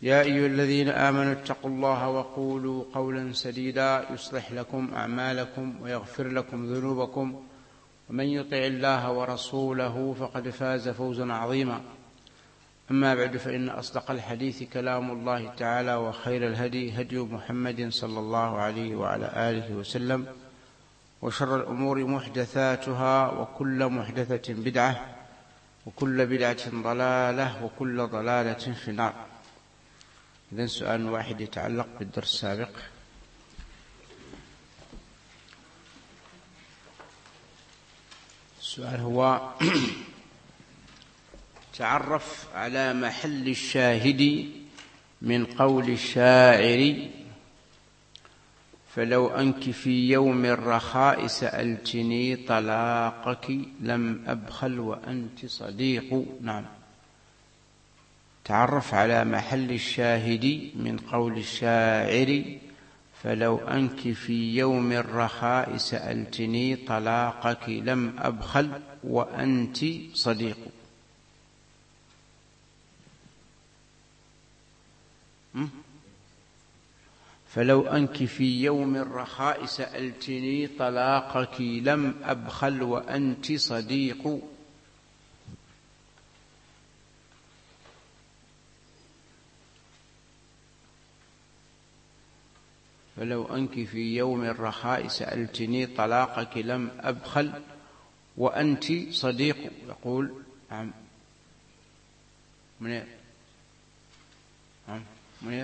يا أيها الذين آمنوا اتقوا الله وقولوا قولا سديدا يصلح لكم أعمالكم ويغفر لكم ذنوبكم ومن يطع الله ورسوله فقد فاز فوزا عظيما. أما بعد، فإن أصدق الحديث كلام الله تعالى، وخير الهدي هدي محمد صلى الله عليه وعلى آله وسلم، وشر الأمور محدثاتها، وكل محدثة بدعة، وكل بدعة ضلالة، وكل ضلالة في النار. إذن سؤال واحد يتعلق بالدرس السابق. السؤال هو: تعرف على محل الشاهد من قول الشاعر: فلو أنك في يوم الرخاء سألتني طلاقك لم أبخل وأنت صديق. نعم، تعرف على محل الشاهد من قول الشاعر: فلو أنك في يوم الرخاء سألتني طلاقك لم أبخل وأنت صديق. فلو أنك في يوم الرخاء سألتني طلاقك لم أبخل وأنت صديق. فلو أنك في يوم الرخاء سألتني طلاقك لم أبخل وأنت صديق. يقول نعم منير. نعم منير.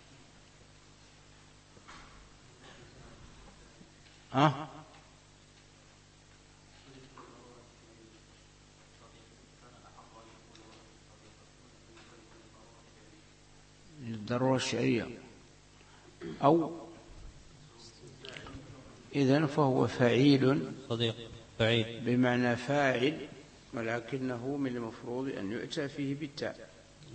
الضرورة الشرعية، أو إذن فهو فعيل بمعنى فاعل، ولكنه من المفروض أن يؤتى فيه بالتاء.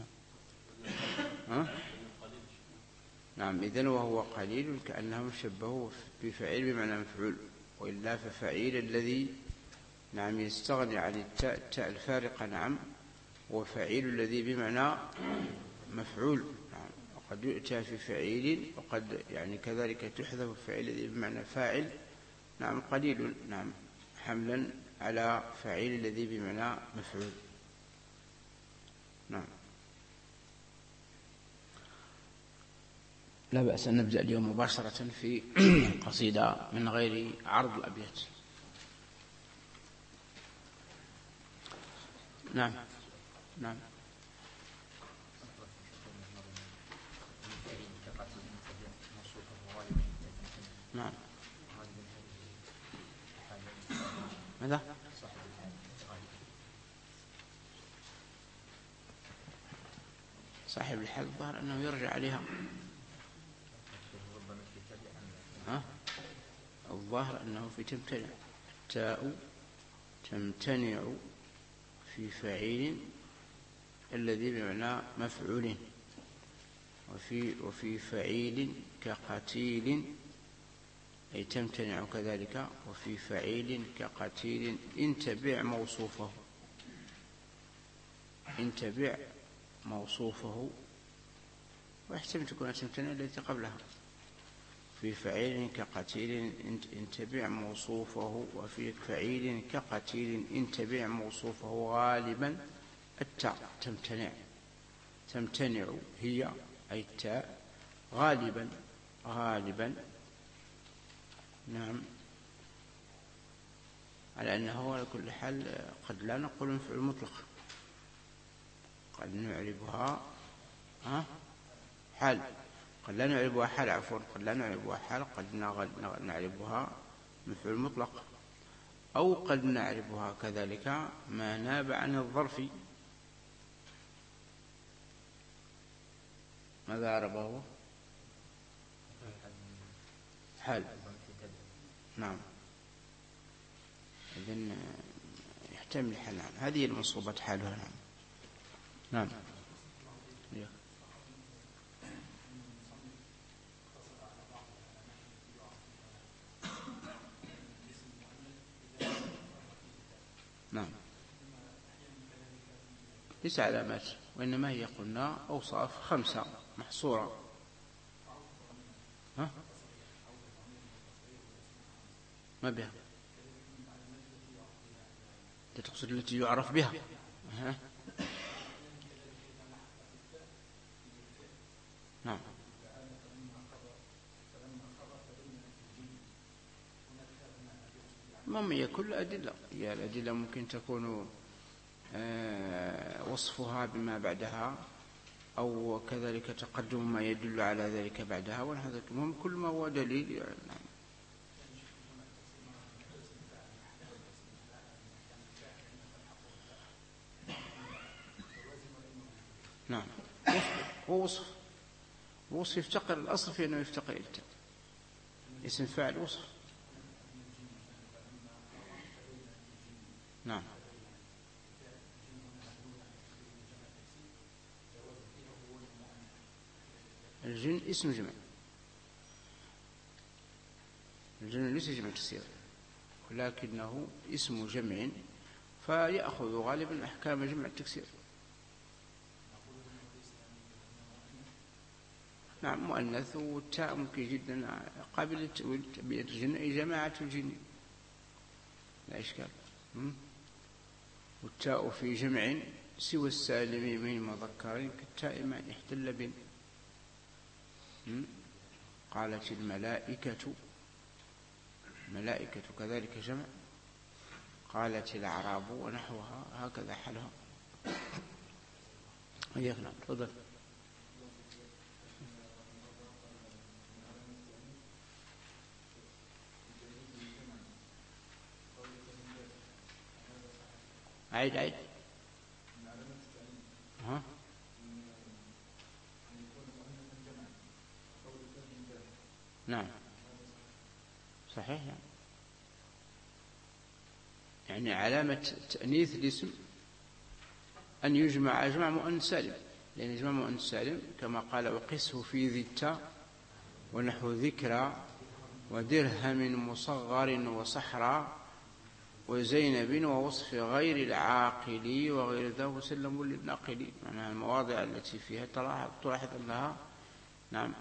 نعم، إذن وهو قليل كأنهم شبهوا بفعيل بمعنى مفعول، وإلا ففعيل الذي نعم يستغني عن التاء الفارقة. نعم، وفعيل الذي بمعنى مفعول. نعم، وقد يؤتى في فعيل، وقد يعني كذلك تحذف الفعيل الذي بمعنى فاعل. نعم، قليل. نعم، حملا على فعيل الذي بمعنى مفعول. نعم، لا بأس أن نبدأ اليوم مباشرة في القصيدة من غير عرض الأبيات. نعم نعم. نعم. ماذا؟ صاحب الحال الظاهر أنه يرجع عليها. الظاهر أنه في تمتنع، تاء تمتنع في فعيل الذي بمعنى مفعول، وفي فعيل كقتيل أي تمتنع كذلك، وفي فعيل كقتيل إن تبع موصوفه. إن تبع موصوفه، ويحتمل تكون تمتنع التي قبلها. في فعيل كقتيل إن تبع موصوفه، وفي فعيل كقتيل إن تبع موصوفه. غالبا التاء تمتنع هي أي التاء غالبا. نعم، على أنه على كل حال قد لا نقول مفعول مطلق، قد نعربها حال، قد لا نعربها حال، قد لا نعربها حال، قد نعربها مفعول مطلق، أو قد نعربها كذلك ما ناب عن الظرف. ماذا عربه؟ حال. نعم، إذن يحتمل حال. نعم، هذه المنصوبات حالها. نعم. نعم، ليس علامات. وإنما هي قلنا أوصاف 5 محصورة. ها؟ ما بها؟ تقصد التي يعرف بها؟ ها؟ نعم. ما هي كل أدلة، هي الأدلة ممكن تكون وصفها بما بعدها، أو كذلك تقدم ما يدل على ذلك بعدها، وهذا كل ما هو دليل يعني. نعم. هو وصف يفتقر، الأصل في أنه يفتقر إلى التاء، اسم فاعل وصف. نعم. الجن اسم جمع، الجن ليس جمع تكسير، ولكنه اسم جمع فيأخذ غالبا أحكام جمع التكسير. نعم مؤنث، والتاء ممكن جدا قابل الجن أي جماعة الجن، لا إشكال. والتاء في جمع سوى السالم من مذكرين كالتاء ما احتل بن. قالت الملائكة كذلك جمع، قالت الأعراب ونحوها، هكذا حالها. نعم تفضل. عيد. ها؟ نعم صحيح. يعني علامة تأنيث الاسم أن يجمع جمع مؤنث سالم، لأن جمع مؤنث سالم كما قال وقسه في ذي التاء ونحو ذكرى ودرهم مصغر وصحرى وزينب ووصف غير العاقل وغير ذا وسلم للناقل. معناها المواضع التي فيها تلاحظ أنها نعم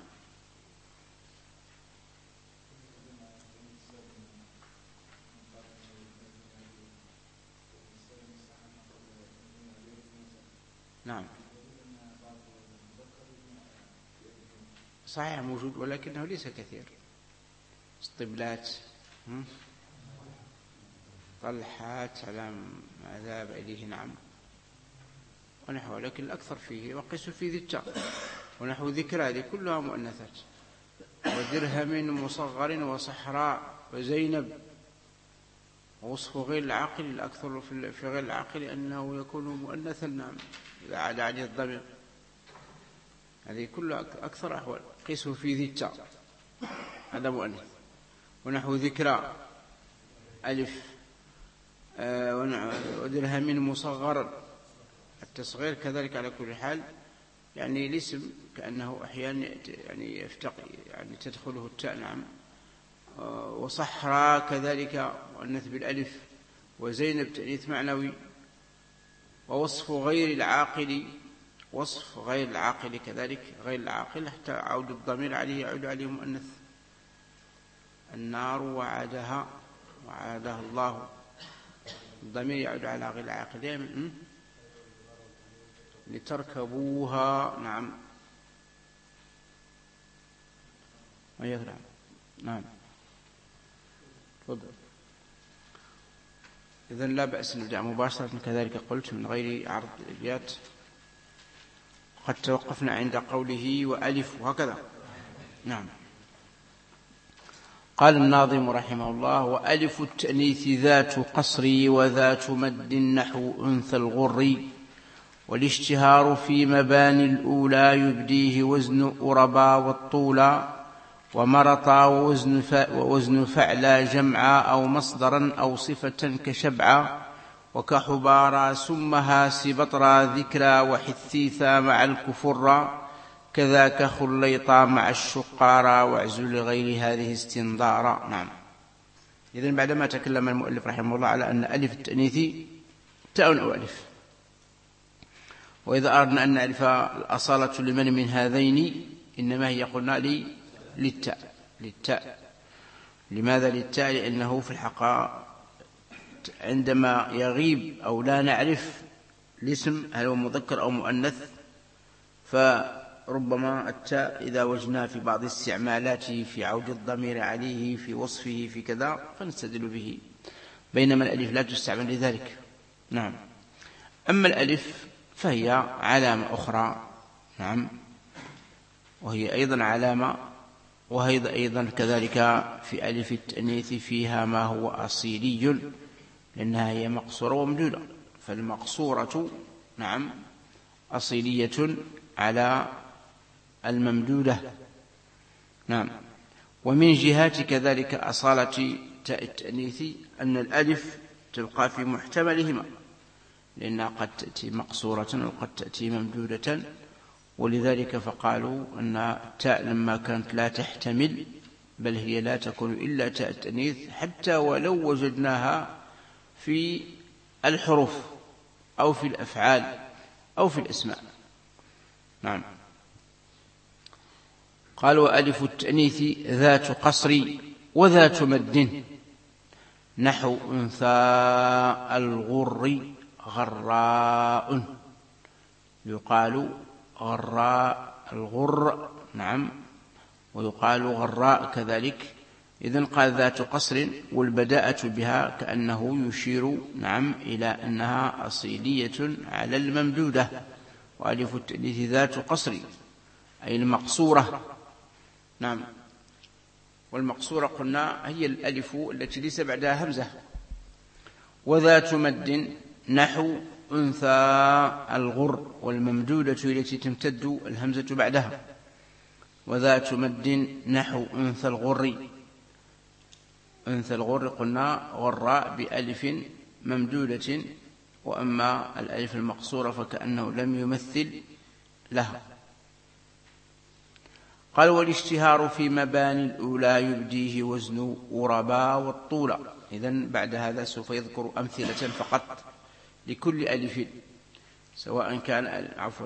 نعم صحيح موجود، ولكنه ليس كثير. اسطبلات، طلحات على ما ذهب إليه نعم ونحو، لكن الأكثر فيه وقس في ذي التاء ونحو ذكر، هذه كلها مؤنثات. ودرهم مصغر وصحراء وزينب. ووصف غير العاقل الأكثر في غير العاقل أنه يكون مؤنثا نعم إذا عاد عليه الضمير، هذه كلها أكثر أحوال. قسه في ذي التاء هذا مؤنث. ونحو ذكرى ألف. ودرهم مصغر، التصغير كذلك على كل حال، يعني الاسم كأنه أحيانا يعني يفتقر يعني تدخله التاء نعم. وصحراء كذلك مؤنث بالألف. وزينب تأنيث معنوي. ووصف غير العاقل، وصف غير العاقل كذلك، غير العاقل حتى عود الضمير عليه يعود عليه مؤنث. النار وعادها الله، الضمير يعود على غير العاقل لتركبوها نعم. نعم تفضل. إذن لا بأس نبدأ مباشرة كذلك قلت من غير عرض الأبيات. قد توقفنا عند قوله وألف وهكذا. نعم. قال الناظم رحمه الله: وألف التأنيث ذات قصر وذات مد نحو أنثى الغر، والاشتهار في مباني الأولى يبديه وزن أربا والطولا، ومرطا ووزن فعلا جمعا أو مصدرا أو صفة كشبعا، وكحبارا سمها سبطرا ذكرا، وحثيثا مع الكفرا، كذاك خليطا مع الشقارا، واعزل لغير هذه استنظارا. نعم. إذن بعدما تكلم المؤلف رحمه الله على أن ألف التأنيث تاء أو ألف، وإذا أردنا أن نعرف الأصالة لمن من هذين إنما هي قلنا للتاء. لماذا للتاء؟ لأنه في الحقيقة عندما يغيب أو لا نعرف الاسم هل هو مذكر أو مؤنث، فربما التاء إذا وجدناه في بعض استعمالاته في عود الضمير عليه في وصفه في كذا فنستدل به، بينما الألف لا تستعمل لذلك. نعم. أما الألف فهي علامة أخرى، نعم، وهي أيضا علامة، وهي أيضا كذلك في ألف التأنيث فيها ما هو أصيلي، لأنها هي مقصورة وممدودة، فالمقصورة نعم أصيلية على الممدودة. نعم. ومن جهات كذلك أصالة تاء التأنيث أن الألف تبقى في محتملهما، لأنها قد تأتي مقصورة وقد تأتي ممدودة، ولذلك فقالوا أن التاء لما كانت لا تحتمل، بل هي لا تكون إلا تاء التأنيث حتى ولو وجدناها في الحروف أو في الأفعال أو في الأسماء. نعم. قال وألف التأنيث ذات قصر وذات مد، نحو أنثى الغر غراء، يقال غراء الغر، نعم، ويقال غراء كذلك. إذن قال ذات قصر، والبداءة بها كأنه يشير نعم إلى أنها أصيلية على الممدودة. وألف التأنيث ذات قصر أي المقصورة. نعم. والمقصورة قلنا هي الألف التي ليس بعدها همزة. وذات مد نحو أنثى الغر، والممدودة التي تمتد الهمزة بعدها. وذات مد نحو أنثى الغر، أنثى الغر قلنا غراء بألف ممدودة، وأما الألف المقصورة فكأنه لم يمثل لها. قال والاشتهار في مباني الأولى يبديه وزن غربا والطول. إذن بعد هذا سوف يذكر أمثلة فقط لكل ألف، سواء كان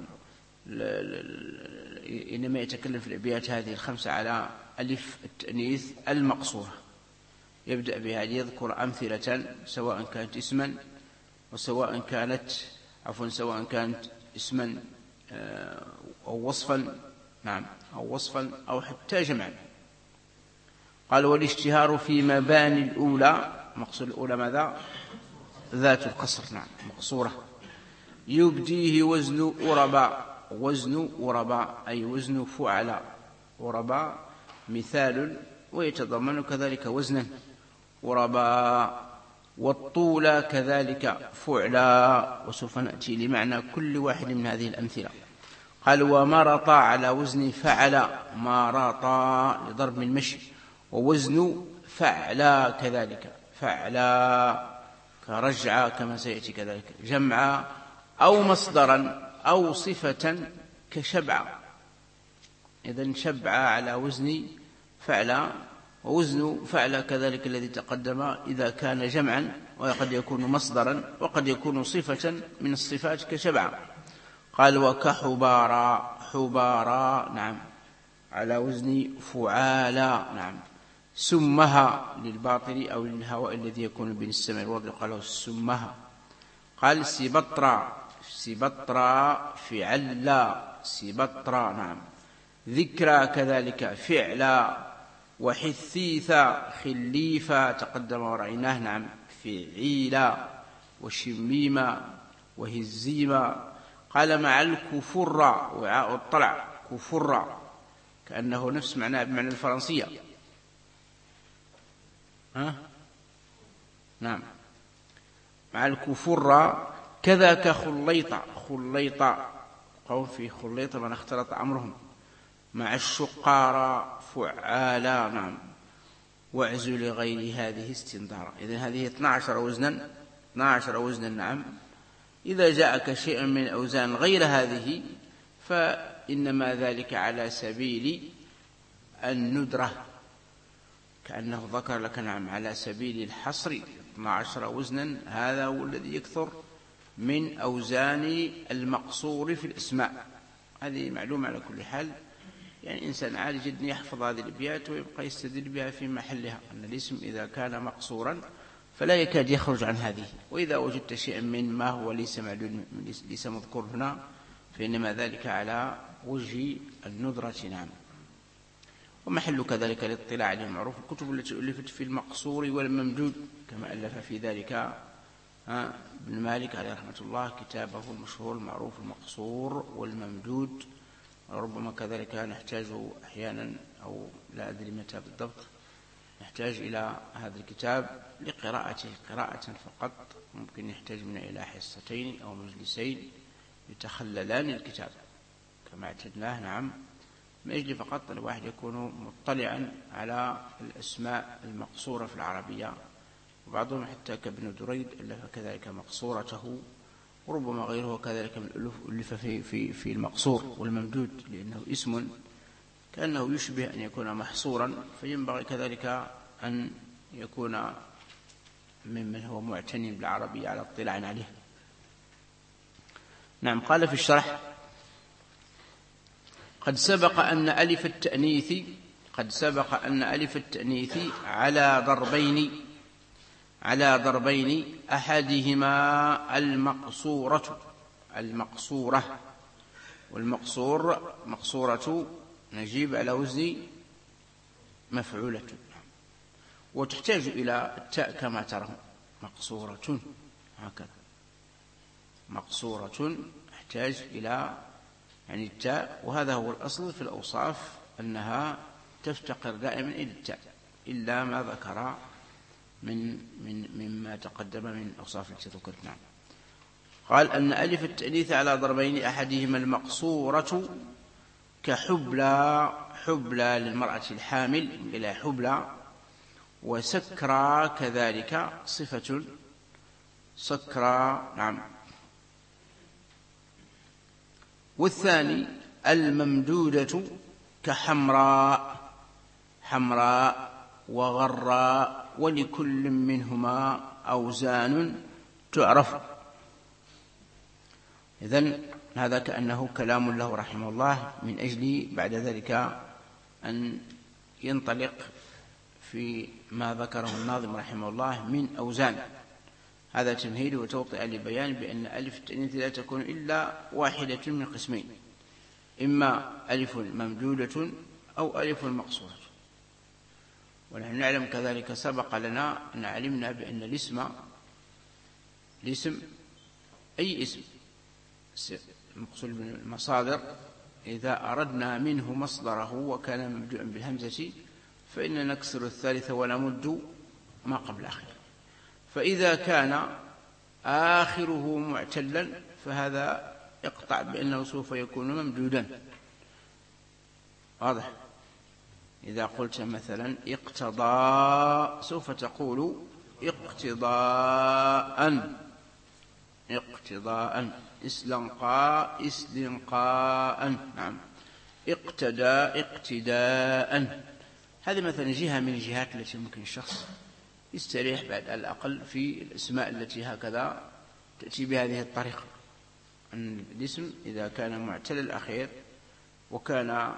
إنما يتكلم في الأبيات هذه الخمسة على ألف التأنيث المقصورة، يبدأ بها ليذكر أمثلة سواء كانت اسما وسواء كانت سواء كانت اسما أو وصفا، نعم، أو وصفا أو حتى جمعا. قال والاشتهار في مباني الأولى، مقصود الأولى ماذا؟ ذات القصر، نعم، مقصورة. يبديه وزن أربا، وزن أربا أي وزن فعلا، أربا مثال ويتضمن كذلك وزنا أربا، والطول كذلك فعلا، وسوف نأتي لمعنى كل واحد من هذه الأمثلة. قال ومرط على وزن فعل، مرط لضرب المشي، ووزن فعلا كذلك فعلا كرجع كما سيأتي كذلك، جمع أو مصدرا أو صفة كشبع. إذن شبع على وزن فعلا، ووزن فعل كذلك الذي تقدم إذا كان جمعا، وقد يكون مصدرا وقد يكون صفة من الصفات كشبع. قال وكحبارا، حبارا نعم على وزن فعالا، نعم. سمها للباطل أو للهواء الذي يكون بين السماء والأرض، قالوا سمها. قال سبطرا، سبطرا فعلا، سبطرا نعم. ذكرى كذلك فعلا. وحثيثا خليفا تقدم ورأيناه، نعم، فعيلا. وشميما وهزيما. قال مع الكفر، وعاء الطلع كفر، كأنه نفس معناه بمعنى الفرنسية، نعم، مع الكفر. كذاك خليطة، خليطة قوم في خليطة من اختلط أمرهم. مع الشقارة فعالا، نعم. واعزل لغير هذه استنظارا. إذن هذه 12 وزنا، 12 وزنا، نعم. إذا جاءك شيء من أوزان غير هذه فإنما ذلك على سبيل الندرة، كأنه ذكر لك، نعم، على سبيل الحصر. 12 وزنا هذا هو الذي يكثر من أوزان المقصور في الأسماء. هذه معلومة على كل حال، يعني إنسان عادي جدا يحفظ هذه الأبيات ويبقى يستدل بها في محلها، أن الاسم إذا كان مقصورا فلا يكاد يخرج عن هذه. وإذا وجدت شيئا من ما هو ليس معلوم ليس مذكور هنا فإنما ذلك على وجه الندرة. نعم. ومحل كذلك الاطلاع عليه معروف، الكتب التي ألفت في المقصور والممدود، كما ألف في ذلك ابن مالك عليه رحمة الله كتابه المشهور المعروف المقصور والممدود. وربما كذلك نحتاج أحيانا، أو لا أدري متى بالضبط، نحتاج إلى هذا الكتاب لقراءته قراءة فقط، ممكن يحتاج منا إلى حصتين أو مجلسين يتخللان الكتاب كما اعتدناه. نعم. من أجل فقط الواحد يكون مطلعا على الأسماء المقصورة في العربية، وبعضهم حتى كابن دريد ألف كذلك مقصورته، وربما غيره كذلك من الألوف ألف في المقصور والممدود، لأنه اسم كأنه يشبه أن يكون محصورا، فينبغي كذلك أن يكون ممن هو معتني بالعربية على اطلاع عليه. نعم. قال في الشرح: قد سبق أن ألف التأنيث على ضربين أحدهما المقصورة، مقصورة نجيب على وزن مفعولة، وتحتاج إلى التاء كما ترى، مقصورة هكذا، مقصورة تحتاج إلى يعني التاء، وهذا هو الأصل في الأوصاف أنها تفتقر دائما إلى التاء، إلا ما ذكر مما تقدم من أوصاف التي ذكرت. نعم. قال أن ألف التأنيث على ضربين أحدهما المقصورة حبلى للمرأة الحامل إلى حبلى، وسكرى كذلك صفة سكرى. نعم. والثاني الممدودة حمراء وغراء، ولكل منهما أوزان تعرف. إذن هذا كأنه كلام له رحمه الله، من أجل بعد ذلك أن ينطلق في ما ذكره الناظم رحمه الله من أوزان. هذا تمهيد وتوطئ لبيان بأن ألف التأنيث لا تكون إلا واحدة من قسمين، إما ألف ممدودة أو ألف مقصورة. ونحن نعلم كذلك سبق لنا أن علمنا بأن الاسم أي اسم المقصود بالمصادر إذا أردنا منه مصدره وكان مبدوءا بالهمزة فإن نكسر الثالث ونمد ما قبل آخره، فإذا كان آخره معتلا فهذا يقطع بأنه سوف يكون ممدودا. واضح؟ إذا قلت مثلا اقتضاء سوف تقول اقتضاء، استنقاء. نعم. اقتدى اقتداء. هذه مثلا جهة من الجهات التي ممكن الشخص يستريح بعد الأقل في الأسماء التي هكذا تأتي بهذه الطريقة، أن الاسم إذا كان معتل الأخير وكان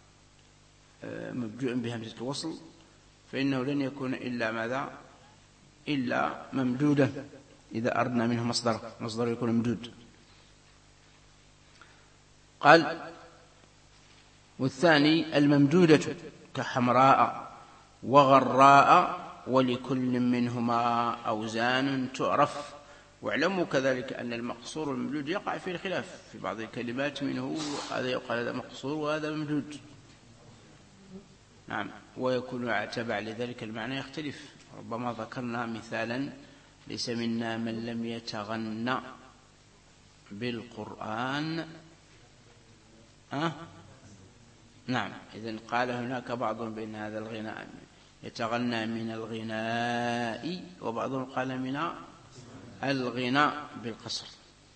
مبدوء بهمزة الوصل فإنه لن يكون إلا ماذا؟ إلا ممدودا، إذا أردنا منه مصدر يكون ممدود. قال والثاني الممدودة كحمراء وغراء، ولكل منهما أوزان تعرف. واعلموا كذلك أن المقصور والممدود يقع فيه الخلاف، في بعض الكلمات منه هذا يقال هذا مقصور وهذا ممدود. نعم. ويكون تبع لذلك المعنى يختلف. ربما ذكرنا مثالا: ليس منا من لم يتغنى بالقرآن. نعم. إذن قال هناك بعضهم بأن هذا الغناء يتغنى من الغناء، وبعضهم قال من الغناء بالقصر.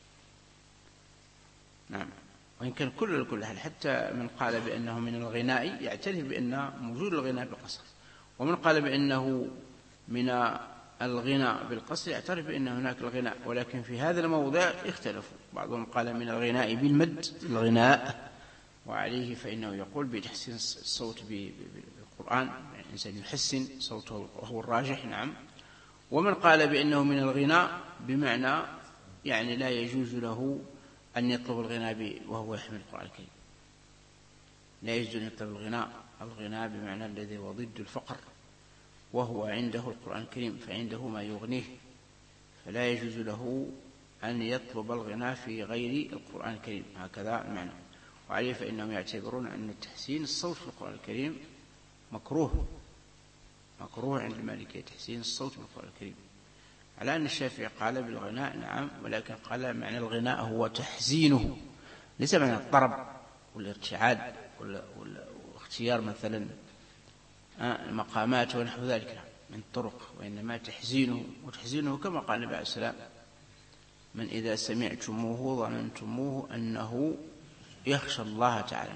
نعم. وإن كان كل حال، حتى من قال بأنه من الغناء يعترف بأن موجود الغناء بالقصر، ومن قال بأنه من الغناء بالقصر يعترف بأن هناك الغناء، ولكن في هذا الموضع اختلفوا، بعضهم قال من الغناء بالمد الغناء وعليه فإنه يقول بتحسين الصوت بالقرآن، الإنسان يحسن صوته وهو الراجح. نعم. ومن قال بأنه من الغناء بمعنى يعني لا يجوز له أن يطلب الغناء وهو يحمل القرآن الكريم، لا يجوز أن يطلب الغناء بمعنى الذي هو ضد الفقر، وهو عنده القرآن الكريم فعنده ما يغنيه، فلا يجوز له أن يطلب الغناء في غير القرآن الكريم، هكذا المعنى. وعليه فإنهم يعتبرون أن تحسين الصوت في القرآن الكريم مكروه عند المالكية، تحسين الصوت في القرآن الكريم، على أن الشافعي قال بالغناء نعم، ولكن قال معنى الغناء هو تحزينه، ليس معنى الطرب والارتعاد واختيار مثلا المقامات ونحو ذلك من الطرق، وإنما تحزينه كما قال النبي عليه السلام: من إذا سمعتموه ظننتموه أنه يخشى الله تعالى.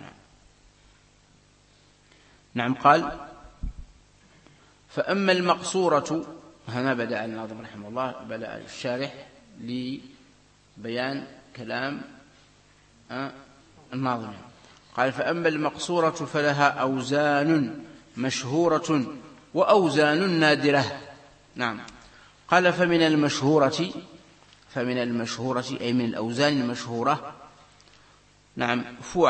نعم. قال: فأما المقصورة، هنا بدأ الناظم رحمه الله، بدأ الشارح لبيان كلام الناظم. قال: فأما المقصورة فلها أوزان مشهورة وأوزان نادرة. نعم. قال: فمن المشهورة أي من الأوزان المشهورة، نعم،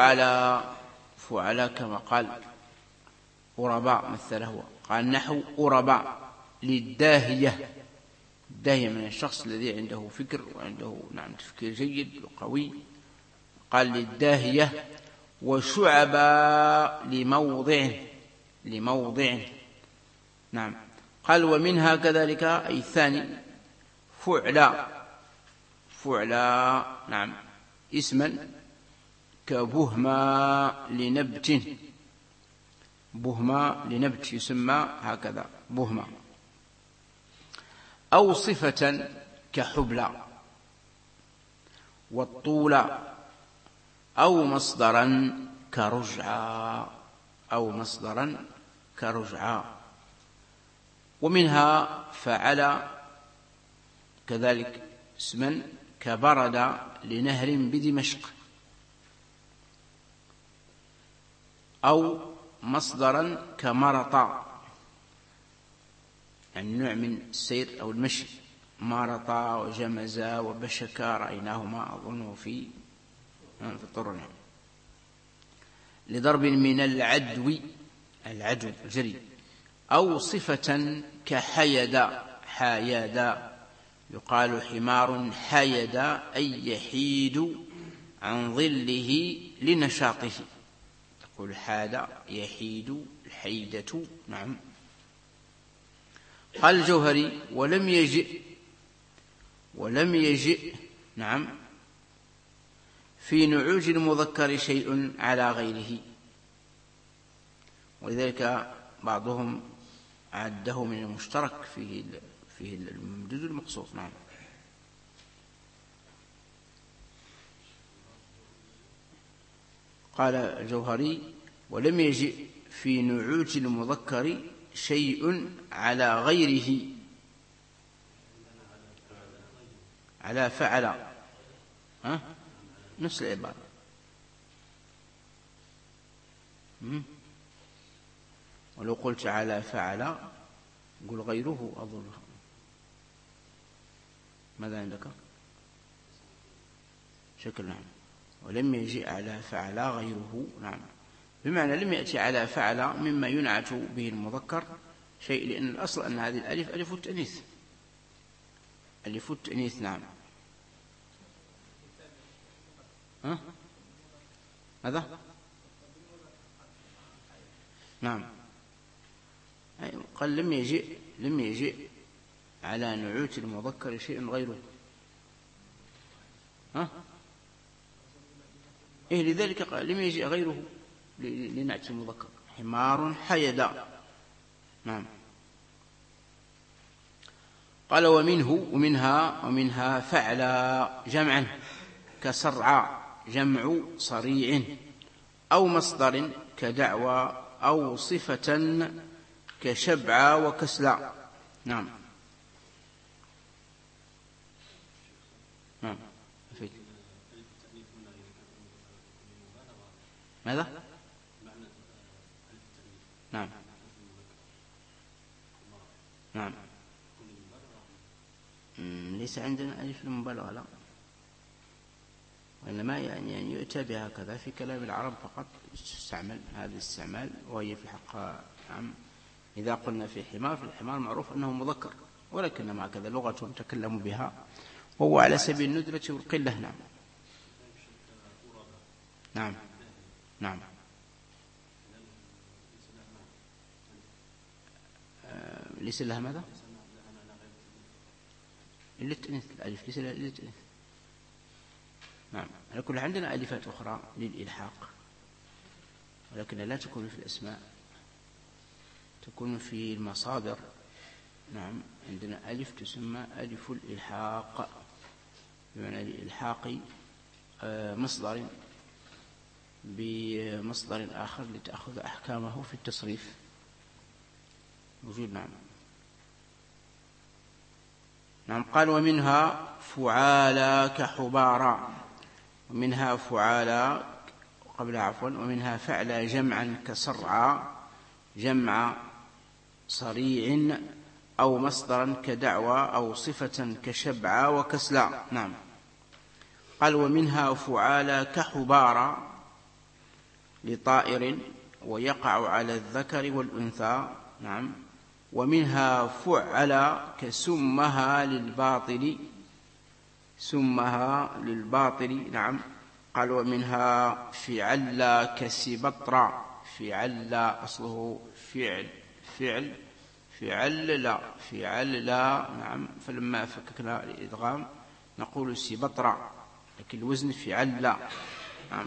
فعلا كما قال أرباء مثله، قال نحو أرباء للداهية، الداهية من الشخص الذي عنده فكر وعنده نعم تفكير جيد وقوي، قال للداهية. وشعبا لموضع. نعم. قال: ومنها كذلك أي الثاني فعلا نعم اسما كبهما لنبت يسمى هكذا بهما، أو صفة كحبلى والطول، أو مصدرا كرجعا. ومنها فعل كذلك اسما كبرد لنهر بدمشق، أو مصدرا كمرطا، يعني نوع من السير أو المشي، مرطا وجمزا وبشكا رأيناهما أظنه في الطرن، لضرب من العدو الجري. أو صفة حايدا، يقال حمار حايد أي يحيد عن ظله لنشاطه، تقول حاد يحيد الحيدة. نعم. قال الجوهري: ولم يجئ نعم في نعوج المذكر شيء على غيره، ولذلك بعضهم عده من المشترك فيه الممدود المقصور. نعم. قال الجوهري: ولم يجئ في نعوج المذكر شيء على غيره، على فعل، نفس العبارة. ولو قلت على فعل قل غيره أظنها. ماذا عندك؟ شكل. نعم. ولم يجئ على فعل غيره. نعم. بمعنى لم يأتي على فعل مما ينعت به المذكر شيء، لأن الأصل أن هذه الألف ألف التأنيث. نعم. ماذا؟ نعم. قال لم يجئ على نعوت المذكر شيء غيره. لذلك قال لم يجئ غيره لنعت المذكر، حمار حيدا. نعم. قال: ومنها فعل جمعا كسرع جمع صريع، أو مصدر كدعوى، أو صفة كشبع وكسلا. نعم. نعم. ماذا؟ نعم. نعم. ليس عندنا ألف المبالغة، لا، وإنما يعني يؤتى بهكذا في كلام العرب فقط، تستعمل هذا الاستعمال، وهي في حق نعم. إذا قلنا في حمار، فالحمار معروف أنه مذكر، ولكن مع كذا لغتهم تكلموا بها، وهو على سبيل الندرة والقلة. نعم. نعم. نعم. ليس لها ماذا؟ للتأنيث، الألف ليس لها للتأنيث. نعم. على كل عندنا ألفات أخرى للإلحاق، ولكن لا تكون في الأسماء، تكون في المصادر. نعم. عندنا ألف تسمى ألف الإلحاق، بمعنى الإلحاق مصدر بمصدر آخر لتأخذ أحكامه في التصريف موجود. نعم. نعم. قال ومنها فعالا كحبارا، ومنها فعالا قبل عفوا، ومنها فعلا جمعا كصرعا، جمع صريع، أو مصدرا كدعوى، أو صفة كشبعا وكسلا. نعم. قال ومنها فعالا كحبارا لطائر، ويقع على الذكر والأنثى. نعم. ومنها فعلا كسمها للباطل، سمها للباطل. نعم. قال ومنها فعلا كسبطرا، فعلا أصله فعل لا. نعم. فلما فككنا الإدغام نقول سبطرا، لكن الوزن فعلا. نعم.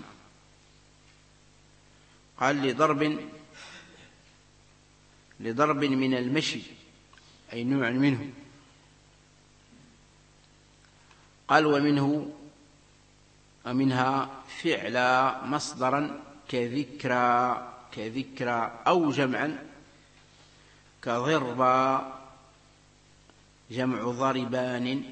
قال لضرب من المشي، أي نوع منه. قال ومنها فعلا مصدرا كذكرى، أو جمعا كضربا، جمع ضربان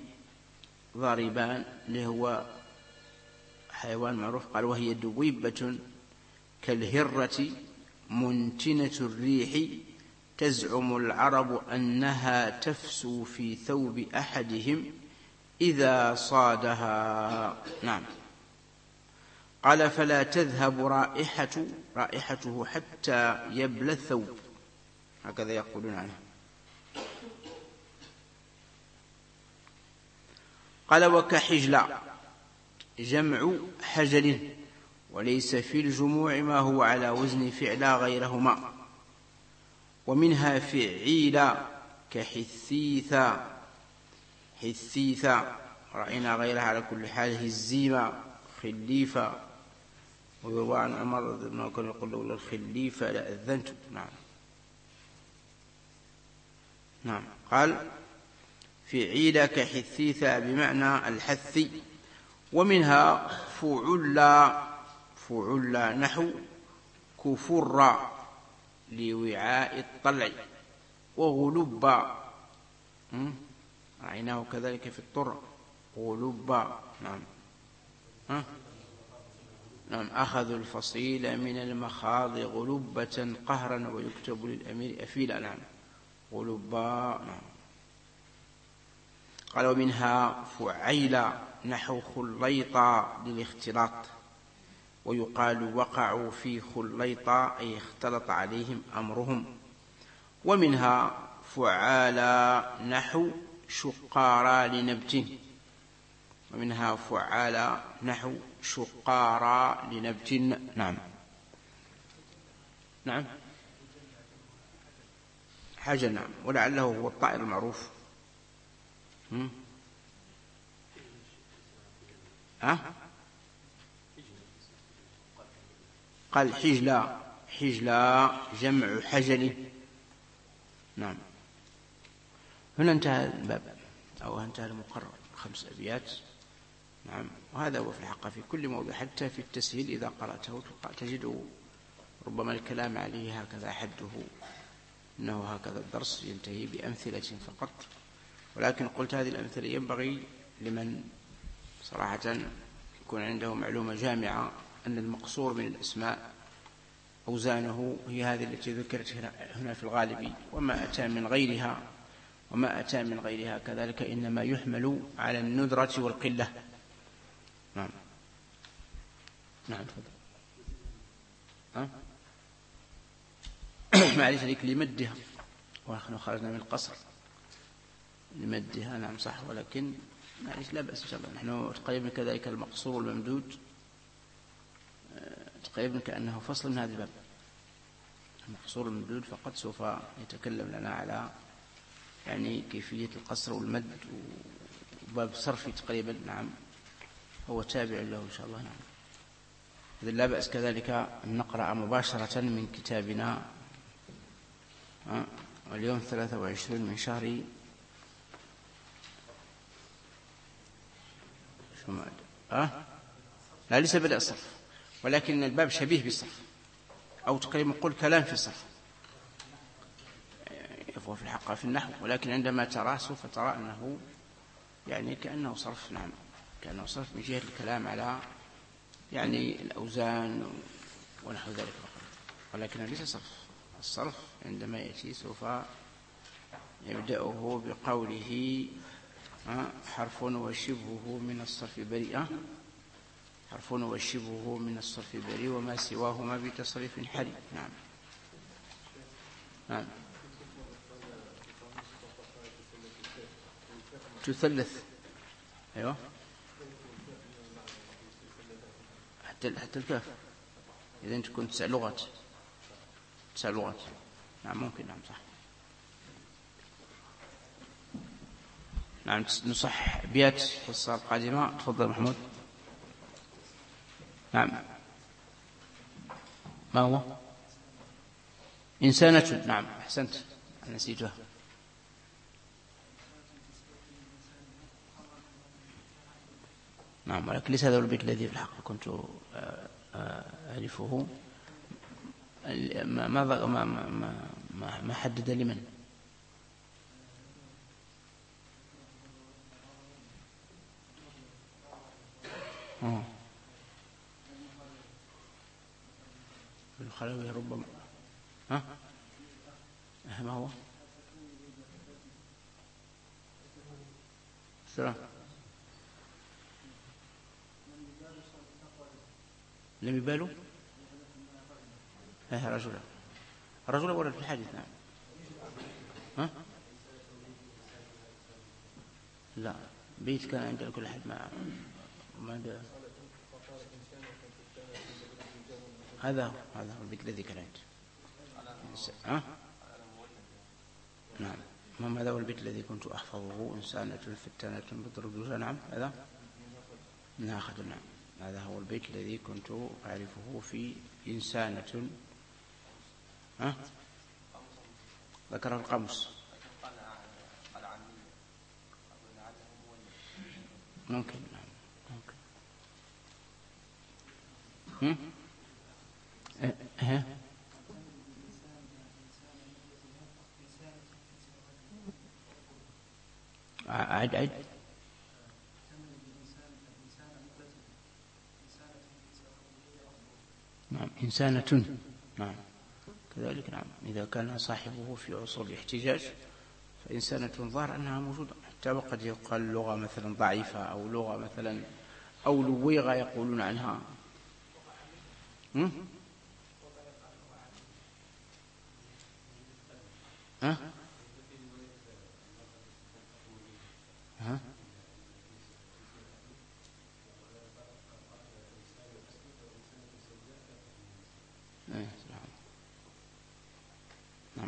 اللي هو حيوان معروف. قال وهي دويبة كالهرة منتنة الريح، تزعم العرب أنها تفسو في ثوب أحدهم إذا صادها. نعم. قال فلا تذهب رائحته حتى يبلى الثوب، هكذا يقولون عنه. قال وكحجلة جمع حجل، وليس في الجموع ما هو على وزن فعلا غيرهما. ومنها فعيلا حثيثا، رأينا غيرها على كل حال هزيمة خليفة، ويروى عن عمر رضي الله عنه كان يقول لولا الخليفة لأذنت. نعم. نعم. قال فعيلا كحثيثا بمعنى الحث. ومنها فعلا نحو كفر لوعاء الطلع، وغلبا رأيناه كذلك في الطر غلبا. نعم. نعم. أخذوا الفصيل من المخاض غلبة قهرا، ويكتب للأمير أفيلا. نعم. غلبا. نعم. قال ومنها فعيلا نحو خليطا للاختلاط، ويقال وقعوا في خليطا أي اختلط عليهم أمرهم. ومنها فعالا نحو شقارا لنبت، ومنها فعالا نحو شقارا لنبت. نعم. نعم. حاجة. نعم. ولعله هو الطائر المعروف. قال حجلا جمع حجل. نعم. هنا انتهى الباب، أو انتهى المقرر 5 أبيات. نعم. وهذا هو في الحق في كل موضوع، حتى في التسهيل إذا قرأته تجد ربما الكلام عليه هكذا حده، إنه هكذا الدرس ينتهي بأمثلة فقط، ولكن قلت هذه الأمثلة ينبغي لمن صراحة يكون عنده معلومة جامعة أن المقصور من الأسماء أوزانه هي هذه التي ذكرت هنا في الغالب، وما أتى من غيرها كذلك إنما يحمل على الندرة والقلة. نعم تفضل. معلش ذلك لمدها، ونحن خرجنا من القصر لمدها. نعم صح، ولكن معلش لا بأس إن شاء الله. نحن تقريبا كذلك المقصور والممدود تقريبا كأنه فصل من هذا الباب. المقصور والممدود فقط سوف يتكلم لنا على يعني كيفية القصر والمد، وباب صرفي تقريبا نعم هو تابع له إن شاء الله. نعم إذن لا بأس كذلك أن نقرأ مباشرة من كتابنا. اليوم 23 من شهر لا ليس بدأ الصرف، ولكن الباب شبيه بالصرف، أو تقريبا نقول كلام في الصرف، هو في الحق في النحو، ولكن عندما تراه سوف ترى أنه يعني كأنه صرف. نعم كأنه صرف من جهة الكلام على يعني الأوزان ونحو ذلك فقط، ولكن ليس صرف. الصرف عندما يأتي سوف يبدأه بقوله حرف وشبهه من الصرف بريئة، حرف وشبهه من الصرف بريء وما سواهما بتصريف حري. نعم تثلث، أيوة حتى الكاف، إذن تكون 9 لغات. نعم ممكن. نعم صح. نعم نصح بيات في الصلاة القادمة. تفضل محمود. نعم ما هو؟ إنسانة. نعم أحسنت، أنا نسيتها. نعم ولكن ليس هذا البيت الذي في الحق كنت أعرفه. ما حدد لمن. بالخلوية ربما. ما هو؟ السلام. لم يبالوا رجلا ورد في الحديث. نعم لا بيت كان عند كل أحد ما هذا هو البيت الذي كان عند. نعم هذا هو البيت الذي كنت أحفظه. إنسانة فتانة بضرب. نعم هذا ناخذ. نعم هذا هو البيت الذي كنت أعرفه في إنسانة. ذكره القاموس. ممكن. نعم ممكن. عد. نعم إنسانة. نعم كذلك. نعم إذا كان صاحبه في عصور الاحتجاج فإنسانة ظاهر أنها موجودة، حتى وقد يقال لغة مثلا ضعيفة أو لغة مثلا أو لويغة يقولون عنها. نعم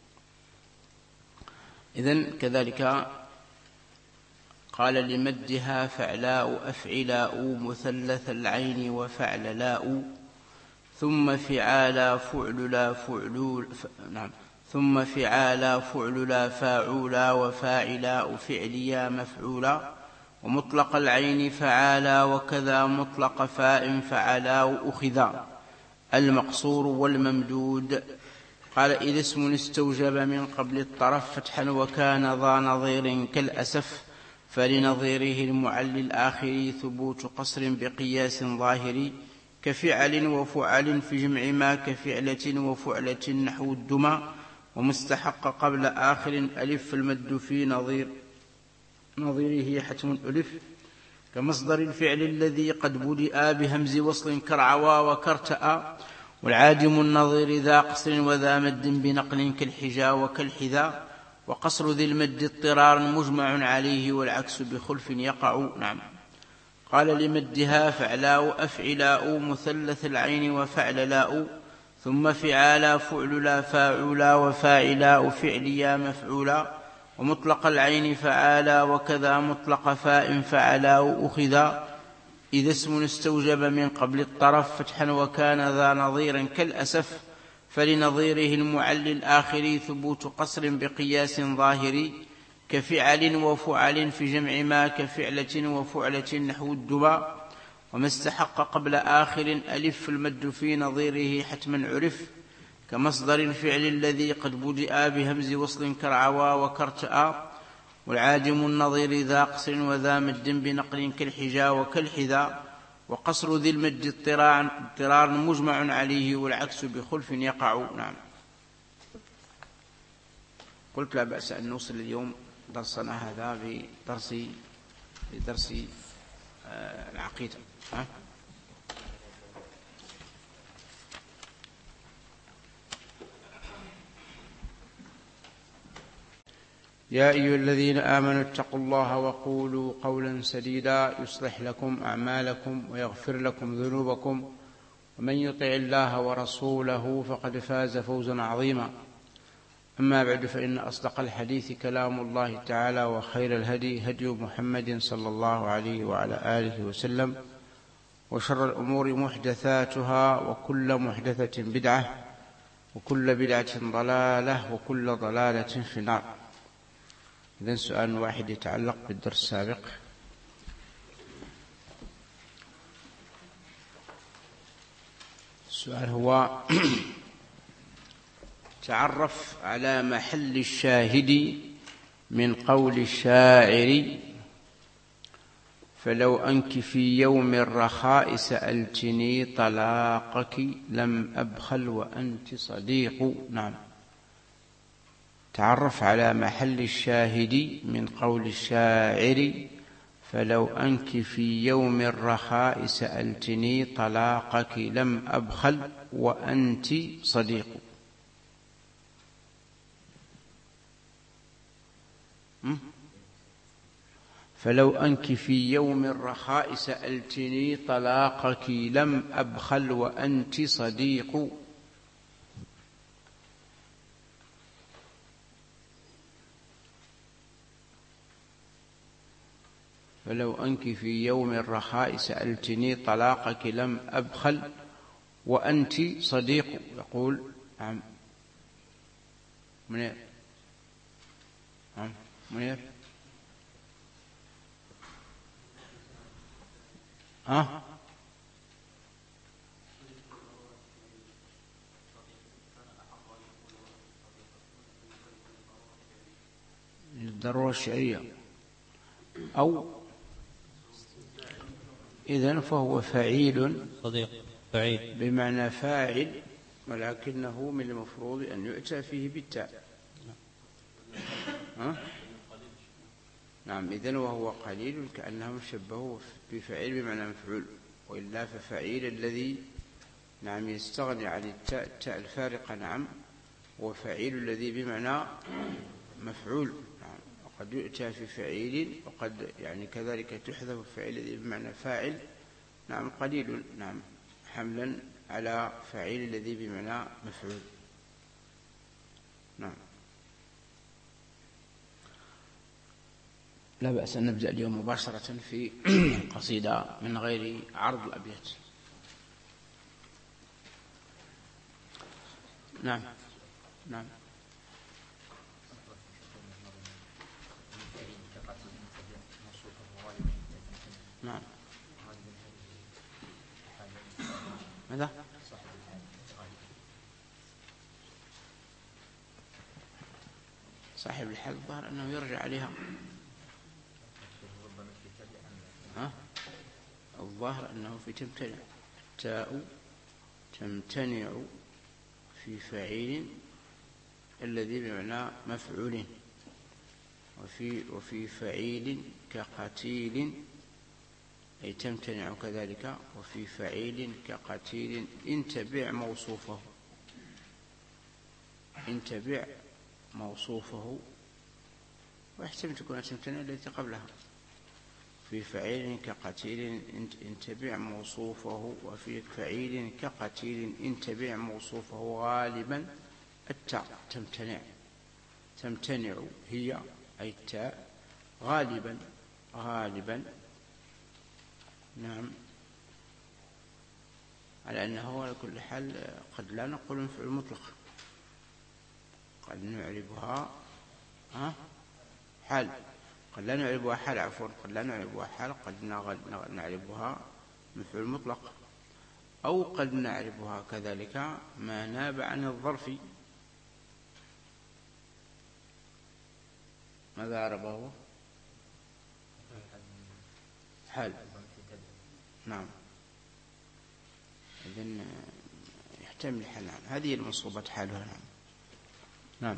إذن كذلك قال لمدها فعلاء أفعلاء مثلث العين وفعللاء ثم فعالا فعللا فعلول. نعم ثم فعالا فعللا فاعولا وفاعلا فعليا مفعولا ومطلق العين فعالا وكذا مطلق فاء فعلا أخذا المقصور والممدود. قال إذا اسم استوجب من قبل الطرف فتحا وكان ذا نظير كالأسف فلنظيره المعل الآخر ثبوت قصر بقياس ظاهر كفعل وفعل في جمع ما كفعلة وفعلة نحو الدمى ومستحق قبل آخر ألف المد في نظيره حتم ألف كمصدر الفعل الذي قد بدأ بهمز وصل كرعوى وكرتأ والعادم النظير ذا قصر وذا مد بنقل كالحجا وكالحذا وقصر ذي المد اضطرار مجمع عليه والعكس بخلف يقع. نعم. قال لمدها فعلاء أفعلاء مثلث العين وفعللاء ثم فعالا فعللا فاعلا وفاعلاء فعليا مفعولا ومطلق العين فعالا وكذا مطلق فاء فعلاء أخذا إذا اسم استوجب من قبل الطرف فتحا وكان ذا نظيرا كالأسف فلنظيره المعل الآخر ثبوت قصر بقياس ظاهر كفعل وفعل في جمع ما كفعلة وفعلة نحو الدبى وما استحق قبل آخر ألف المد في نظيره حتما عرف كمصدر الفعل الذي قد بدأ بهمز وصل كرعوى وكرتأ والعادم النظير ذا قصر وذا مد بنقل كالحجا وكالحذا وقصر ذي المد اضطرار مجمع عليه والعكس بخلف يقع. نعم. قلت لا بأس أن نوصل اليوم درسنا هذا بدرس العقيدة. يا أيها الذين آمنوا اتقوا الله وقولوا قولا سديدا يصلح لكم أعمالكم ويغفر لكم ذنوبكم ومن يطع الله ورسوله فقد فاز فوزا عظيما. أما بعد فإن أصدق الحديث كلام الله تعالى وخير الهدي هدي محمد صلى الله عليه وعلى آله وسلم وشر الأمور محدثاتها وكل محدثة بدعة وكل بدعة ضلالة وكل ضلالة في النار. إذن سؤال واحد يتعلق بالدرس السابق. السؤال هو تعرف على محل الشاهد من قول الشاعر فلو أنك في يوم الرخاء سألتني طلاقك لم أبخل وأنت صديق. نعم. تعرف على محل الشاهد من قول الشاعر فلو أنك في يوم الرخاء سألتني طلاقك لم أبخل وأنت صديق. فلو أنك في يوم الرخاء سألتني طلاقك لم أبخل وأنت صديق. فلو أنك في يوم الرخاء سألتني طلاقك لم أبخل وأنت صديق. يقول نعم منير. نعم منير. الضرورة الشرعية أو إذن فهو فعيل صديق فعيل بمعنى فاعل ولكنه من المفروض أن يؤتى فيه بالتاء. نعم. إذن وهو قليل كأنهم شبهوا بفعيل بمعنى مفعول وإلا ففعيل الذي نعم يستغني عن التاء الفارقة. نعم. وفعيل الذي بمعنى مفعول. نعم. وقد يؤتى في فعيل وقد يعني كذلك تحذف فعيل الذي بمعنى فاعل. نعم. قليل. نعم. حملا على فعيل الذي بمعنى مفعول. نعم. لا بأس أن نبدأ اليوم مباشرة في القصيدة من غير عرض الأبيات. نعم. نعم. نعم. ماذا؟ صاحب الحال الظاهر أنه يرجع عليها الظاهر أنه في تمتنع. التاء تمتنع في فعيل الذي بمعنى مفعول، وفي فعيل كقتيل، أي تمتنع كذلك. وفي فعيل كقتيل إن تبع موصوفه، إن تبع موصوفه، ويحتمل تكون تمتنع التي قبلها. في فعيل كقتيل إن تبع موصوفه، وفي فعيل كقتيل إن تبع موصوفه. غالبا التاء تمتنع هي أي التاء غالبا نعم، على أنه على كل حال قد لا نقول مفعول مطلق، قد نعربها حال، قد لا نعربها حال، عفوا، قد لا نعربها حال، قد نعربها مفعول مطلق، أو قد نعربها كذلك ما ناب عن الظرف. ماذا عربه؟ حال، نعم. إذن يحتمل حال، نعم. هذه المنصوبات حالها، نعم.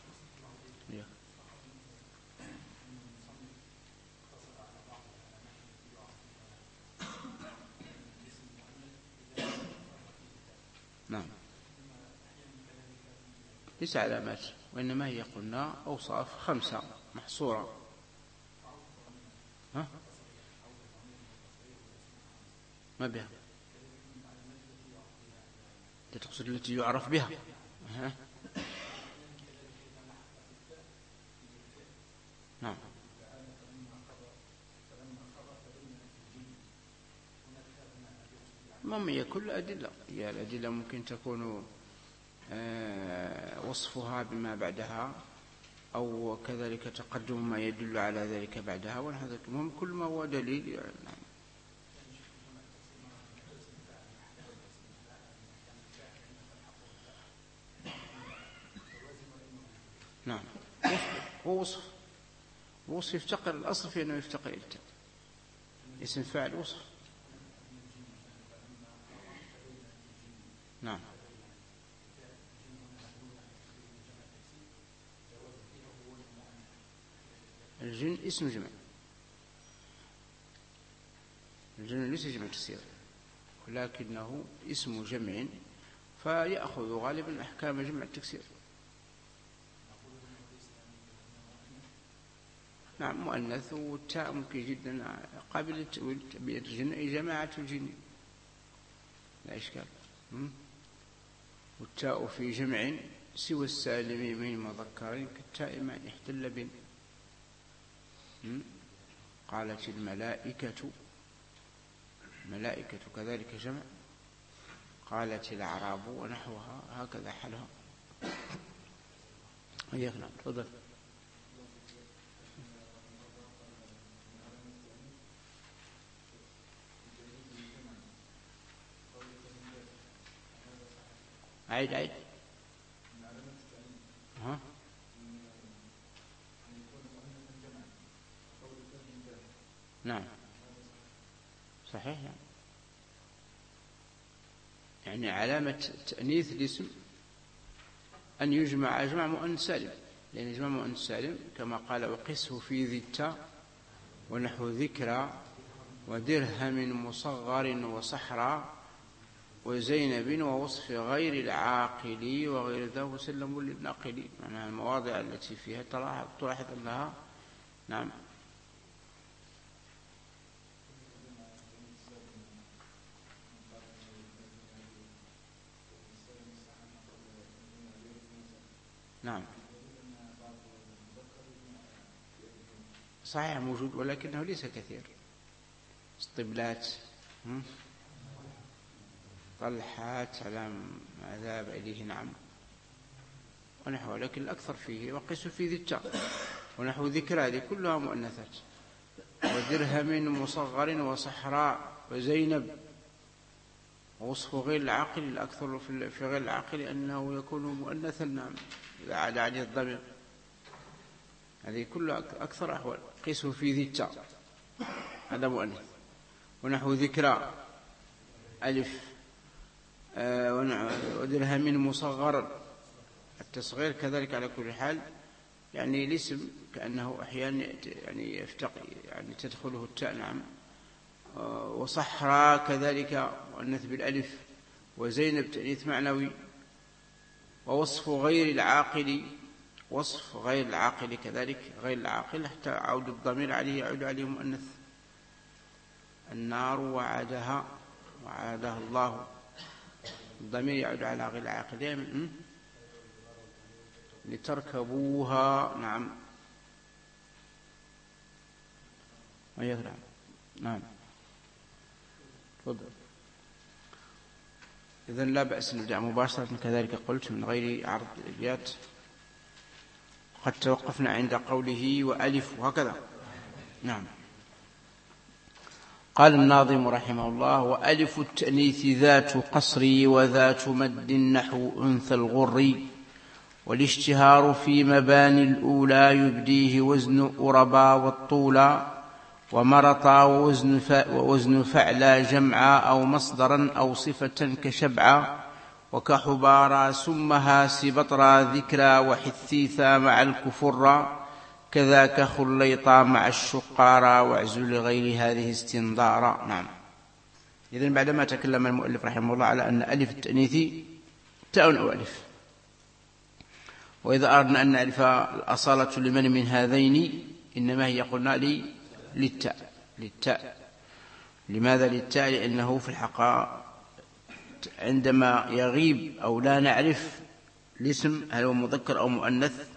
نعم، ليس علامات، وإنما هي قلنا أوصاف 5 محصورة. ما بها؟ تقصد التي يعرف بها؟ نعم. ما هي كل أدلة، هي الأدلة ممكن تكون وصفها بما بعدها، أو كذلك تقدم ما يدل على ذلك بعدها، وهذا المهم كل ما هو دليل يعني. نعم، هو وصف يفتقر، الأصل في أنه يفتقر إلى التاء، اسم فاعل وصف. نعم، الجن اسم جمع، الجن ليس جمع تكسير، ولكنه اسم جمع، فيأخذ غالبا أحكام جمع التكسير. نعم، مؤنث، والتاء ممكن جدا قابل للتأويل، تبية الجن أي جماعة الجن، لا إشكال. والتاء في جمع سوى السالم من مذكر كالتاء ما احتل بن. قالت الملائكة كذلك جمع، قالت الأعراب ونحوها، هكذا حالها. نعم، تفضل. عيد. نعم، صحيح. يعني علامة تأنيث الاسم أن يجمع مؤنث سالم، لأن يجمع مؤنث سالم كما قال وقسه في ذي التاء ونحو ذكرى ودرهم مصغر وصحرى وزينب ووصف غير العاقل وغير ذا وسلم للناقل. معناها المواضع التي فيها تلاحظ أنها نعم. نعم، صحيح موجود، ولكنه ليس كثير. اسطبلات، طلحات، على ما ذهب إليه، نعم، ونحو، لكن الأكثر فيه وقس في ذي التاء ونحو ذكر، هذه كلها مؤنثات. ودرهم مصغر وصحراء وزينب. ووصف غير العاقل الأكثر في غير العاقل أنه يكون مؤنثا، نعم، إذا عاد عليه الضمير. هذه كلها أكثر أحوال. قسه في ذي التاء هذا مؤنث، ونحو ذكرى ألف، ودرهم مصغر. التصغير كذلك على كل حال، يعني الاسم كأنه أحيانا يعني يفتقي، يعني تدخله التاء. نعم. وصحراء كذلك مؤنث بالألف، وزينب تأنيث معنوي. ووصف غير العاقل، وصف غير العاقل كذلك، غير العاقل حتى عود الضمير عليه يعود عليه مؤنث. النار وعادها الله، الضمير يعود على غير العاقل لتركبوها. نعم. نعم. تفضل. إذن لا بأس نبدأ مباشرة كذلك قلت من غير عرض الأبيات. قد توقفنا عند قوله وألف وهكذا. نعم. قال الناظم رحمه الله: وألف التأنيث ذات قصر وذات مد نحو أنثى الغر، والاشتهار في مباني الأولى يبديه وزن أربا والطولا، ومرطا ووزن فعلا جمعا أو مصدرا أو صفة كشبعا، وكحبارا سمها سبطرا ذكرا، وحثيثا مع الكفرا، كذاك خليطا مع الشقارا، واعزل لغير هذه استنظارا. نعم. إذن بعدما تكلم المؤلف رحمه الله على أن ألف التأنيث تاء أو ألف، وإذا أردنا أن نعرف الأصالة لمن من هذين إنما هي قلنا للتاء. لماذا للتاء؟ لأنه في الحقيقة عندما يغيب أو لا نعرف الاسم هل هو مذكر أو مؤنث،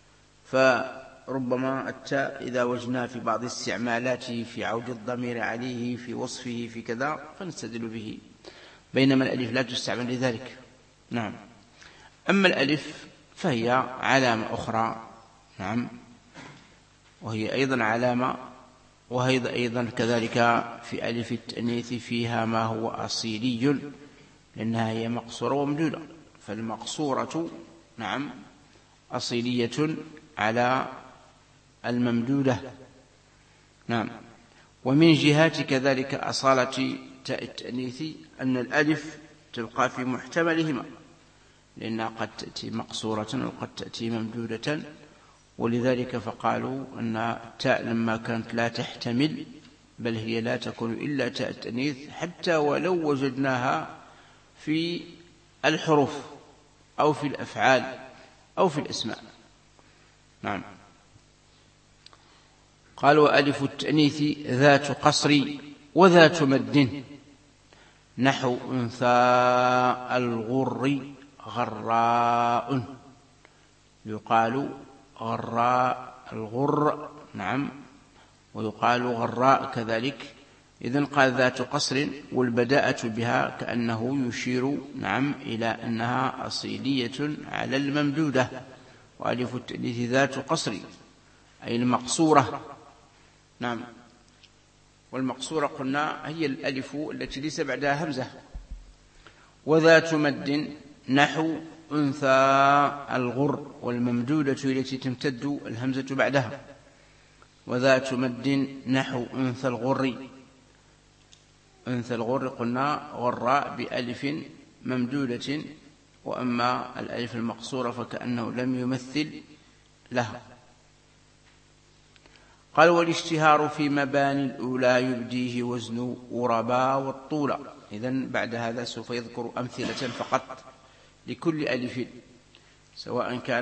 فربما التاء إذا وجدنا في بعض استعمالاته في عود الضمير عليه في وصفه في كذا فنستدل به، بينما الألف لا تستعمل لذلك. نعم. أما الألف فهي علامة أخرى. نعم. وهي أيضا علامة، وهي أيضا كذلك في ألف التأنيث فيها ما هو أصيلي، لأنها هي مقصورة وممدودة، فالمقصورة نعم أصيلية على الممدودة. نعم. ومن جهات كذلك أصالة تاء التأنيث أن الألف تبقى في محتملهما، لأنها قد تأتي مقصورة وقد تأتي ممدودة، ولذلك فقالوا أن التاء لما كانت لا تحتمل، بل هي لا تكون إلا تاء التأنيث حتى ولو وجدناها في الحروف أو في الأفعال أو في الأسماء. نعم. قال: وألف التأنيث ذات قصر وذات مد نحو أنثى الغر غراء، يقال غراء الغر. نعم. ويقال غراء كذلك. إذن قال ذات قصر، والبداءة بها كأنه يشير نعم إلى أنها أصيلية على الممدودة. وألف التأنيث ذات قصر أي المقصورة. نعم. والمقصورة قلنا هي الألف التي ليس بعدها همزة. وذات مد نحو أنثى الغر، والممدودة التي تمتد الهمزة بعدها. وذات مد نحو أنثى الغر. أنثى الغر قلنا غراء بألف ممدودة، وأما الألف المقصورة فكأنه لم يمثل لها. قال: والاشتهار في مباني الأولى يبديه وزن أربا والطولا. إذن بعد هذا سوف يذكر أمثلة فقط لكل ألف، سواء كان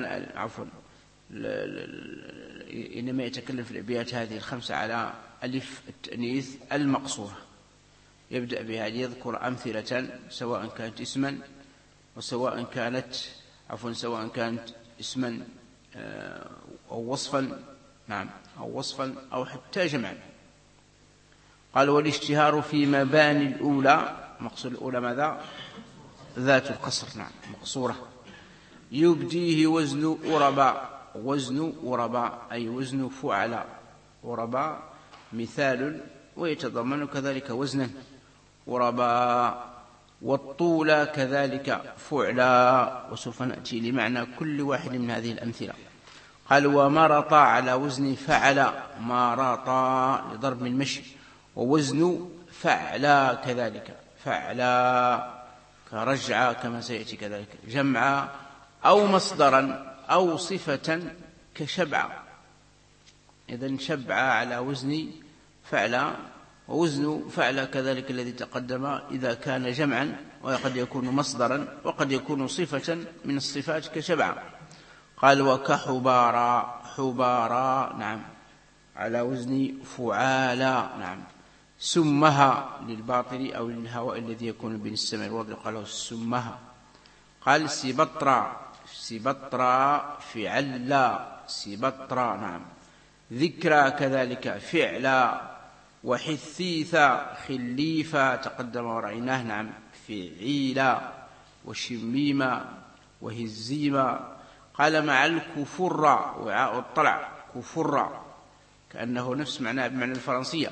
إنما يتكلم في الأبيات هذه الخمسة على ألف التأنيث المقصورة، يبدأ بها ليذكر أمثلة سواء كانت اسما وسواء كانت سواء كانت اسما أو وصفا. نعم. أو وصفا أو حتى جمعا. قال: والاشتهار في مباني الأولى، مقصود الأولى ماذا؟ ذات القصر. نعم. مقصورة. يبديه وزن أربا. وزن أربا أي وزن فعلا. أربا مثال ويتضمن كذلك وزنا أربا. والطول كذلك فعلا، وسوف نأتي لمعنى كل واحد من هذه الأمثلة. قال: ومرطا على وزن فعل، مرطا لضرب المشي، ووزن فعلا كذلك، فعلا كرجع كما سيأتي كذلك، جمعا أو مصدرا أو صفة كشبع. إذن شبع على وزن فعلا، ووزن فعلا كذلك الذي تقدم إذا كان جمعا، وقد يكون مصدرا وقد يكون صفة من الصفات كشبع. قال وكحبارا، حبارا نعم على وزن فعالا نعم. سمها للباطل أو للهواء الذي يكون بين السماء والأرض قالوا سمها. قال سبطرا، سبطرا فعلا، سبطرا نعم. ذكرى كذلك فعلا. وحثيثا خليفا تقدم ورعيناه نعم فعيلا. وشميما وهزيما. قال مع الكفر وعاء الطلع كفر، كأنه نفس معناه بمعنى الفرنسية.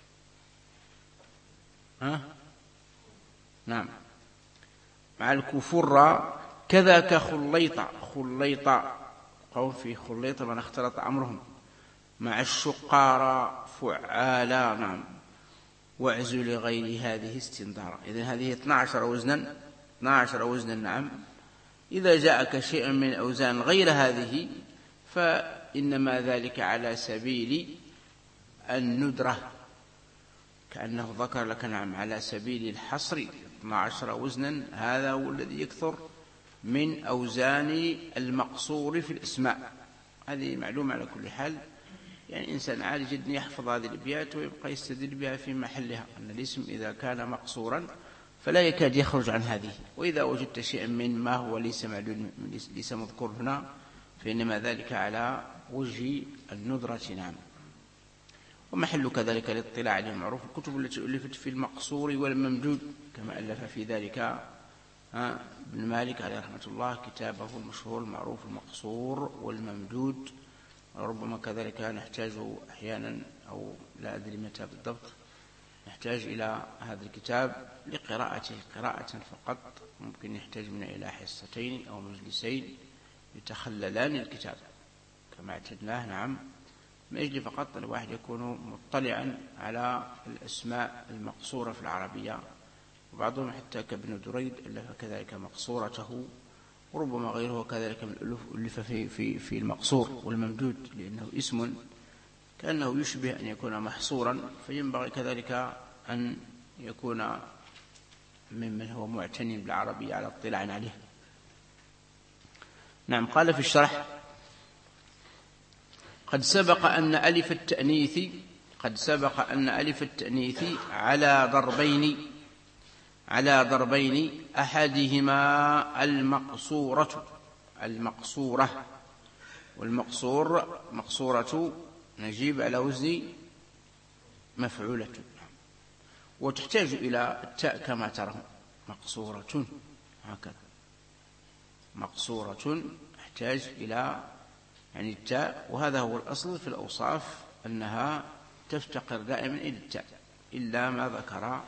نعم مع الكفر. كذاك خليطة، خليطة قوم في خليطة من اختلط أمرهم. مع الشقارة فعالا نعم. واعزل لغير هذه استنظارا. إذن هذه 12 وزنا، 12 وزنا نعم. إذا جاءك شيء من أوزان غير هذه فإنما ذلك على سبيل الندرة، كأنه ذكر لك نعم على سبيل الحصر. 12 وزنا هذا هو الذي يكثر من أوزان المقصور في الأسماء. هذه معلومة على كل حال، يعني إنسان عادي جدا يحفظ هذه الأبيات ويبقى يستدل بها في محلها، أن الاسم إذا كان مقصورا فلا يكاد يخرج عن هذه. وإذا وجدت شيئا من ما هو ليس معلوم ليس مذكور هنا فإنما ذلك على وجه الندرة نعم. ومحل كذلك الاطلاع عليه المعروف الكتب التي ألفت في المقصور والممدود، كما ألف في ذلك ابن مالك عليه رحمة الله كتابه المشهور المعروف المقصور والممدود. ربما كذلك نحتاج أحيانا أو لا أدري متى بالضبط نحتاج إلى هذا الكتاب لقراءته قراءة فقط، ممكن يحتاج منا إلى حصتين أو مجلسين يتخللان الكتاب كما اعتدناه نعم، من أجل فقط الواحد يكون مطلعا على الأسماء المقصورة في العربية. وبعضهم حتى كابن دريد ألف كذلك مقصورته، وربما غيره كذلك من الألوف ألف في المقصور والممدود، لأنه اسم كأنه يشبه أن يكون محصورا، فينبغي كذلك أن يكون ممن هو معتني بالعربية على اطلاع عليه. نعم. قال في الشرح قد سبق أن ألف التأنيث على ضربين أحدهما المقصورة والمقصور مقصورة نجيب على وزن مفعولة، وتحتاج إلى التاء كما ترون مقصورة هكذا، مقصورة تحتاج إلى يعني التاء، وهذا هو الأصل في الأوصاف أنها تفتقر دائما إلى التاء إلا ما ذكر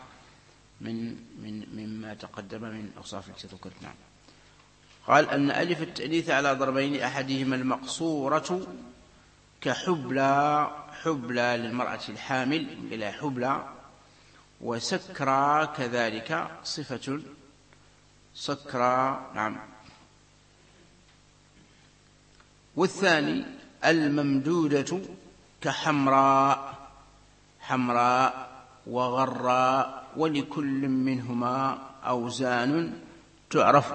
مما تقدم من أوصاف التي ذكرت. نعم. قال أن ألف التأنيث على ضربين أحدهما المقصورة كحبلى، حبلى للمرأة الحامل إلى حبلى، وسكرى كذلك صفة سكرى. نعم. والثاني الممدودة كحمراء، حمراء وغراء، ولكل منهما أوزان تعرف.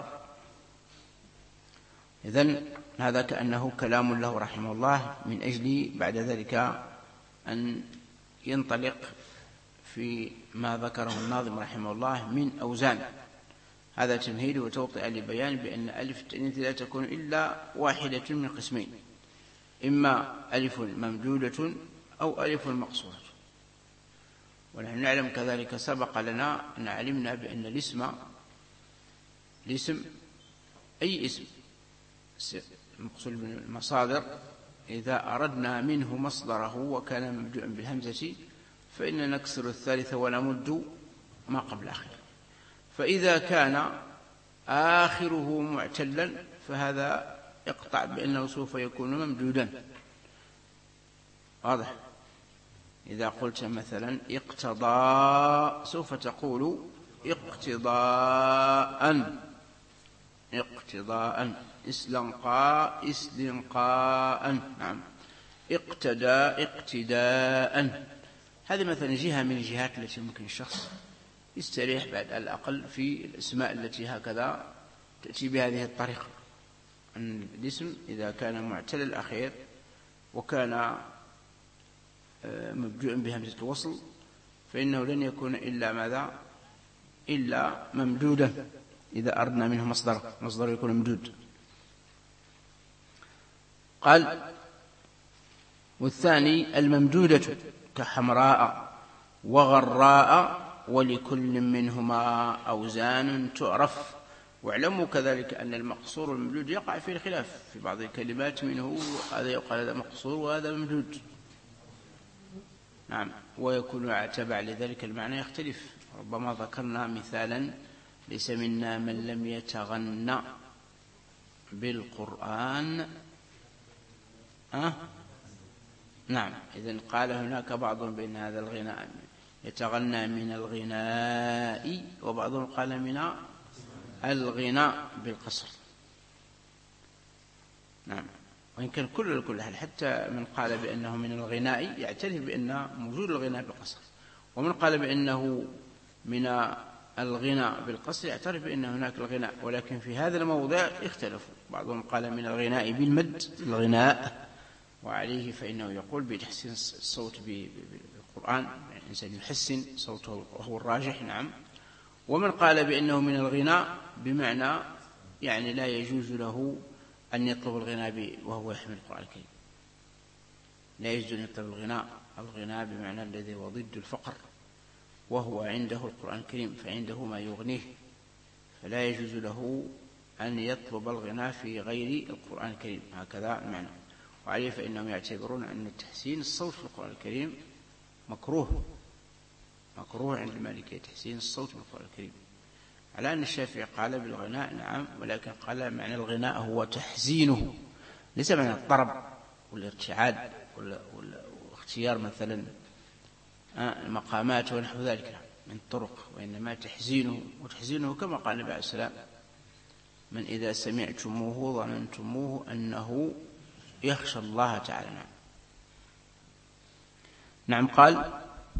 إذن هذا كأنه كلام له رحمه الله من أجل بعد ذلك أن ينطلق في ما ذكره الناظم رحمه الله من أوزان. هذا تمهيد وتوطئ لبيان بأن ألف التأنيث لا تكون إلا واحدة من قسمين، إما ألف ممدودة أو ألف مقصورة. ونحن نعلم كذلك سبق لنا أن علمنا بأن الاسم أي اسم المقصود بالمصادر إذا أردنا منه مصدره وكان مبدوءا بالهمزة فإن نكسر الثالث ونمد ما قبل آخره، فإذا كان آخره معتلا فهذا يقطع بأنه سوف يكون ممدودا. واضح؟ إذا قلت مثلا اقتضى سوف تقول اقتضاء، اقتضاء، استنقاء، استنقاء، نعم، اقتدى، اقتداء. هذه مثلا جهة من الجهات التي ممكن الشخص يستريح بعد الأقل في الأسماء التي هكذا تأتي بهذه الطريقة، أن الاسم إذا كان معتل الأخير وكان مبدوءا بهمزة الوصل فإنه لن يكون إلا ماذا؟ إلا ممدودا، إذا أردنا منه مصدر يكون ممدود. قال والثاني الممدودة كحمراء وغراء ولكل منهما أوزان تعرف. واعلموا كذلك أن المقصور والممدود يقع فيه الخلاف، في بعض الكلمات منه هذا يقال هذا مقصور وهذا ممدود، نعم، ويكون تبع لذلك المعنى يختلف. ربما ذكرنا مثالا ليس منا من لم يتغنى بالقرآن، نعم، إذن قال هناك بعضهم بأن هذا الغناء يتغنى من الغناء، وبعضهم قال من الغناء بالقصر، نعم، وإن كان كل حال حتى من قال بأنه من الغناء يعترف بأن موجود الغناء بالقصر، ومن قال بأنه من الغناء بالقصر يعترف بأن هناك الغناء، ولكن في هذا الموضع اختلفوا، بعضهم قال من الغناء بالمد الغناء، وعليه فإنه يقول بتحسين الصوت بالقرآن، الإنسان يحسن صوته وهو الراجح، نعم، ومن قال بأنه من الغناء بمعنى يعني لا يجوز له أن يطلب الغناء وهو يحمل القرآن الكريم، لا يجوز أن يطلب الغناء بمعنى الذي هو ضد الفقر، وهو عنده القرآن الكريم فعنده ما يغنيه، فلا يجوز له أن يطلب الغناء في غير القرآن الكريم، هكذا المعنى. وعليه فإنهم يعتبرون أن تحسين الصوت في القرآن الكريم مكروه عند المالكية، تحسين الصوت في القرآن الكريم، على أن الشافعي قال بالغناء نعم، ولكن قال معنى الغناء هو تحزينه، ليس معنى الطرب والارتعاد واختيار مثلا المقامات ونحو ذلك من طرق، وإنما تحزينه، وتحزينه كما قال النبي عليه السلام من إذا سمعتموه ظننتموه أنه يخشى الله تعالى، نعم. قال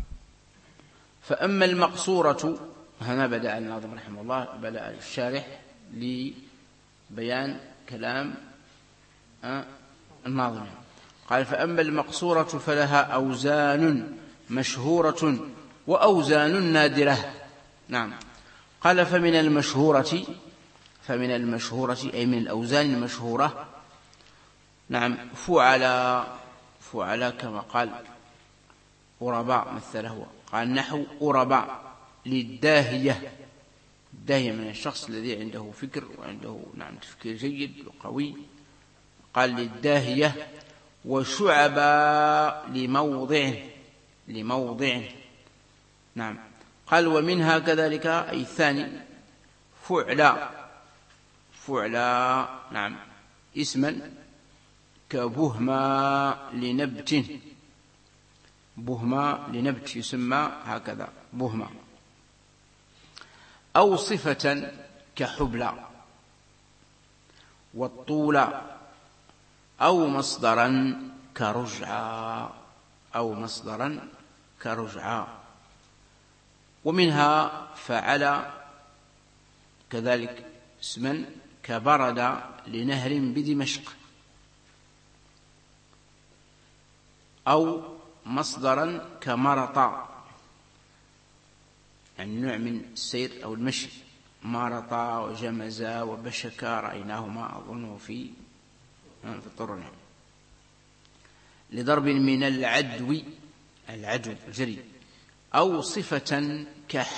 فأما المقصورة، هنا بدأ الناظم رحمه الله، بدأ الشارح لبيان كلام الناظم. قال فأما المقصورة فلها أوزان مشهورة وأوزان نادرة، نعم. قال فمن المشهورة أي من الأوزان المشهورة، نعم، فعلا كما قال أرباء مثله، قال نحو أرباء للداهية، الداهية من الشخص الذي عنده فكر وعنده نعم تفكير جيد وقوي، قال للداهية. وشعبا لموضع، نعم. قال ومنها كذلك أي الثاني فعلا، نعم، اسما كبهما لنبت يسمى هكذا بهما، أو صفة كحبلى والطول، أو مصدرا كرجعا، ومنها فعل كذلك اسما كبرد لنهر بدمشق، أو مصدرا كمرطا، يعني نوع من السير أو المشي، مرطا وجمزا وبشكا رأيناهما أظن في الطرن، لضرب من العدو الجري، أو صفة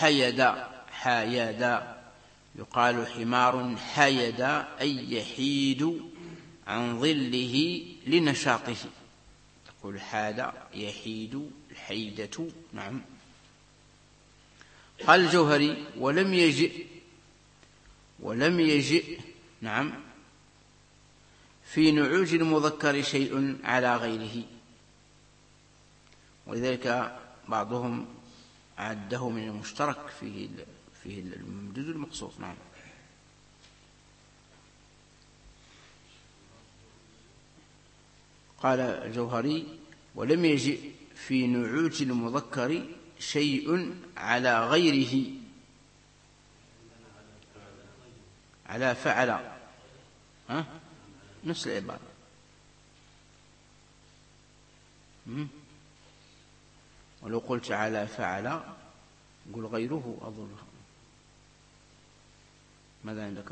حايدا يقال حمار حايدا أي يحيد عن ظله لنشاطه، تقول حاد يحيد الحيدة، نعم. قال الجوهري ولم يجئ نعم في نعوج المذكر شيء على غيره، ولذلك بعضهم عده من المشترك فيه الممدود المقصور. نعم. قال الجوهري: ولم يجئ في نعوت المذكر شيء على غيره. على فعل، نفس العبارة. ولو قلت على فعل قل غيره أظنها. ماذا عندك؟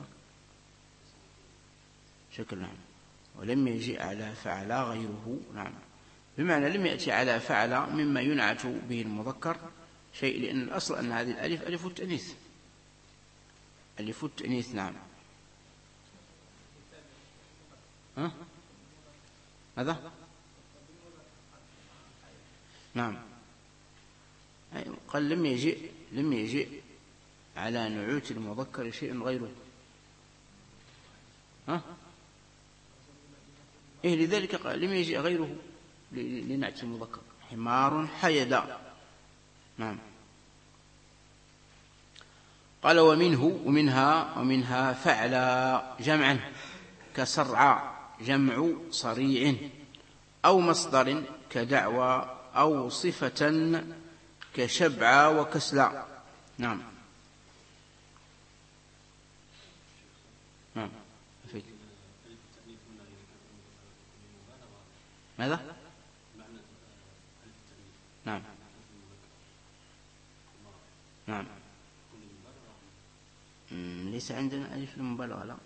شكل. نعم. ولم يجئ على فعل غيره. نعم. بمعنى لم يأتي على فعل مما ينعت به المذكر شيء، لأن الأصل أن هذه الألف ألف التأنيث. ألف التأنيث. نعم. ماذا؟ نعم. قال لم يجئ على نعوت المذكر شيء غيره. لذلك قال لم يجئ غيره لنعت المذكر. حمار حيدا. نعم. قال: ومنها فعلا جمعا كسرع جمع صريع، أو مصدر كدعوى، أو صفة كشبع وكسلا. نعم. نعم. ماذا؟ نعم. نعم. ليس عندنا ألف المبالغة، لا،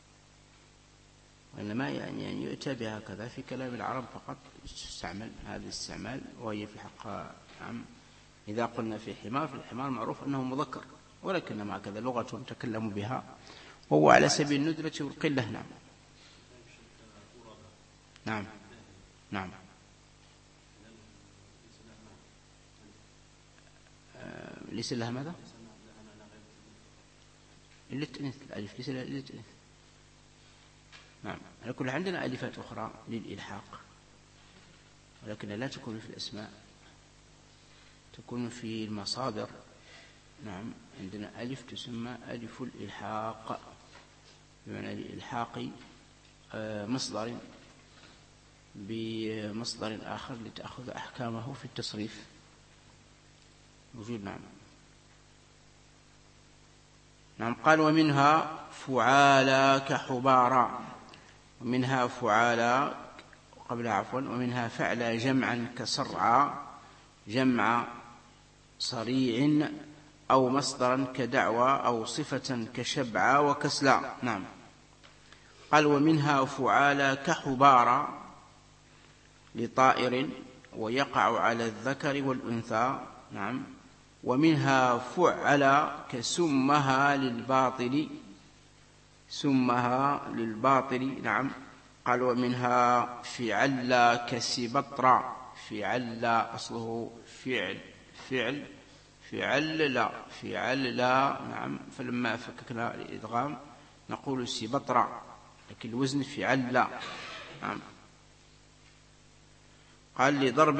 وإنما يعني يؤتى بها كذا في كلام العرب فقط، تستعمل هذا الاستعمال، وهي في حق. نعم. إذا قلنا في حمار، فالحمار معروف أنه مذكر، ولكن مع كذا لغة تكلموا بها، وهو على سبيل الندرة والقلة. نعم. نعم. نعم. ليس لها ماذا؟ إلا التأنيث. الألف ليس لها إلا التأنيث. نعم. على كل عندنا ألفات أخرى للإلحاق، ولكن لا تكون في الأسماء، تكون في المصادر. نعم. عندنا ألف تسمى ألف الإلحاق، بمعنى الإلحاق مصدر بمصدر آخر لتأخذ أحكامه في التصريف. موجود. نعم. نعم. قال: ومنها فعالا كحبارا. ومنها فعالا قبل عفوا. ومنها فعلا جمعا كسرعا جمع صريع، أو مصدرا كدعوى، أو صفة كشبع وكسلا. نعم. قال: ومنها فعالا كحبارا لطائر، ويقع على الذكر والأنثى. نعم. ومنها فعل كسمها للباطل. سمها للباطل. نعم. قال: ومنها فعل كسبطرا. فعل أصله فعل لا. نعم. فلما فككنا الإدغام نقول سبطرا، لكن الوزن فعل لا. نعم. قال: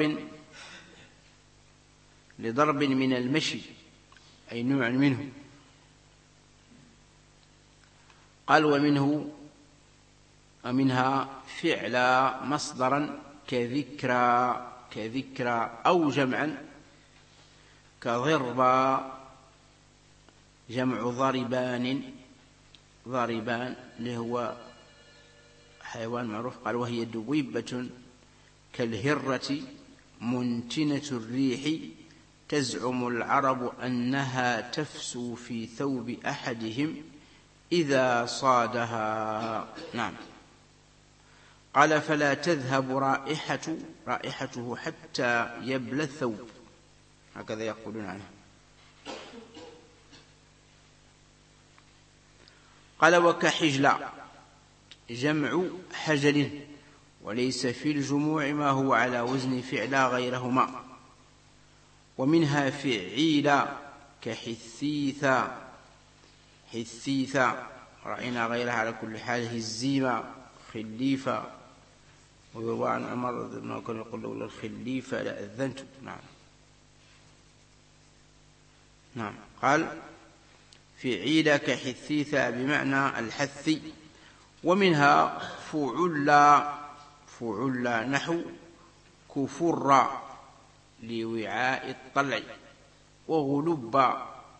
لضرب من المشي، أي نوع منه. قال: ومنها فعل مصدرا كذكرى، أو جمعا كضربا جمع ضربان اللي هو حيوان معروف. قال: وهي دويبة كالهرة منتنة الريح، تزعم العرب أنها تفسو في ثوب أحدهم إذا صادها. نعم. قال: فلا تذهب رائحته حتى يبلى الثوب، هكذا يقولون عنه. قال: وكحجلة جمع حجل، وليس في الجموع ما هو على وزن فعلا غيرهما. ومنها فعيلا كحثيثا. رأينا غيرها على كل حال هزيمة خليفة. ويروى عن عمر أنه كان يقول لولا الخليفة لأذنت. نعم. نعم. قال في عيد كحثيثة بمعنى الحث. ومنها فعل نحو كفر لوعاء الطلع، وغلب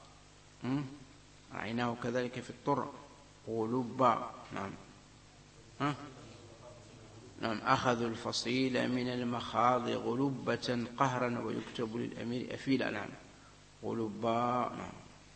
رأيناه كذلك في الطر غلب. نعم. نعم. أخذوا الفصيل من المخاض غلبة قهرا ويكتب للأمير أفيلا. نعم. غلبا. نعم.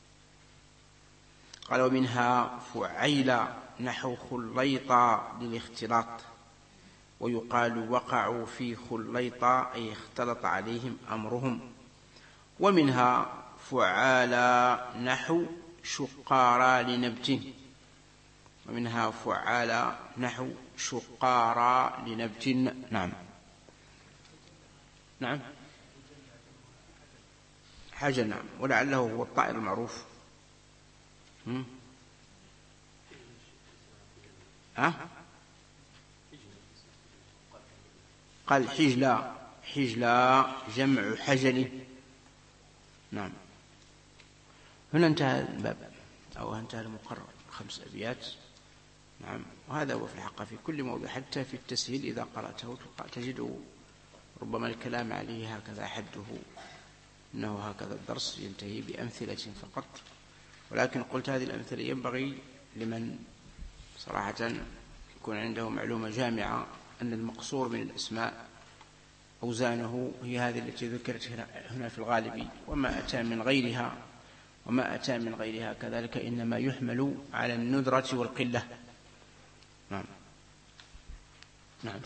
قال ومنها فعيل نحو خليطا للاختلاط، ويقال وقعوا في خليطا أي اختلط عليهم أمرهم. ومنها فعالا نحو شقارا لنبت. ومنها فعالا نحو شقارا لنبت. نعم. نعم. حاجة. نعم. ولعله هو الطائر المعروف. قال حجلا جمع حجل. نعم. هنا انتهى الباب أو انتهى المقرر 5 أبيات. نعم. وهذا هو في الحقيقة في كل موضوع، حتى في التسهيل إذا قرأته تجد ربما الكلام عليه هكذا حده، إنه هكذا الدرس ينتهي بأمثلة فقط. ولكن قلت هذه الأمثلة ينبغي لمن صراحة يكون عنده معلومة جامعة أن المقصور من الأسماء أوزانه هي هذه التي ذكرت هنا في الغالب، وما أتى من غيرها كذلك إنما يحمل على الندرة والقلة. نعم. نعم.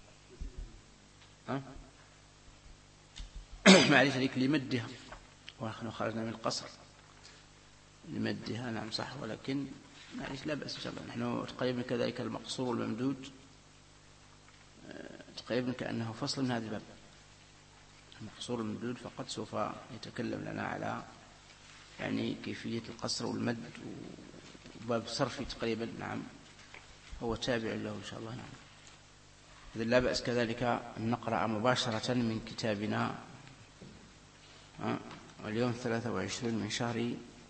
معلش لك لمدها، ونحن خرجنا من القصر لمدها. نعم صح، ولكن معلش لا بأس إن شاء الله. نحن تقريبا كذلك المقصور والممدود تقريبا كأنه فصل من هذا الباب. المقصور والممدود فقط سوف يتكلم لنا على يعني كيفية القصر والمد، وباب صرفي تقريبا. نعم. هو تابع له إن شاء الله. نعم. إذا لا بأس كذلك أن نقرأ مباشرة من كتابنا. واليوم 23 من شهر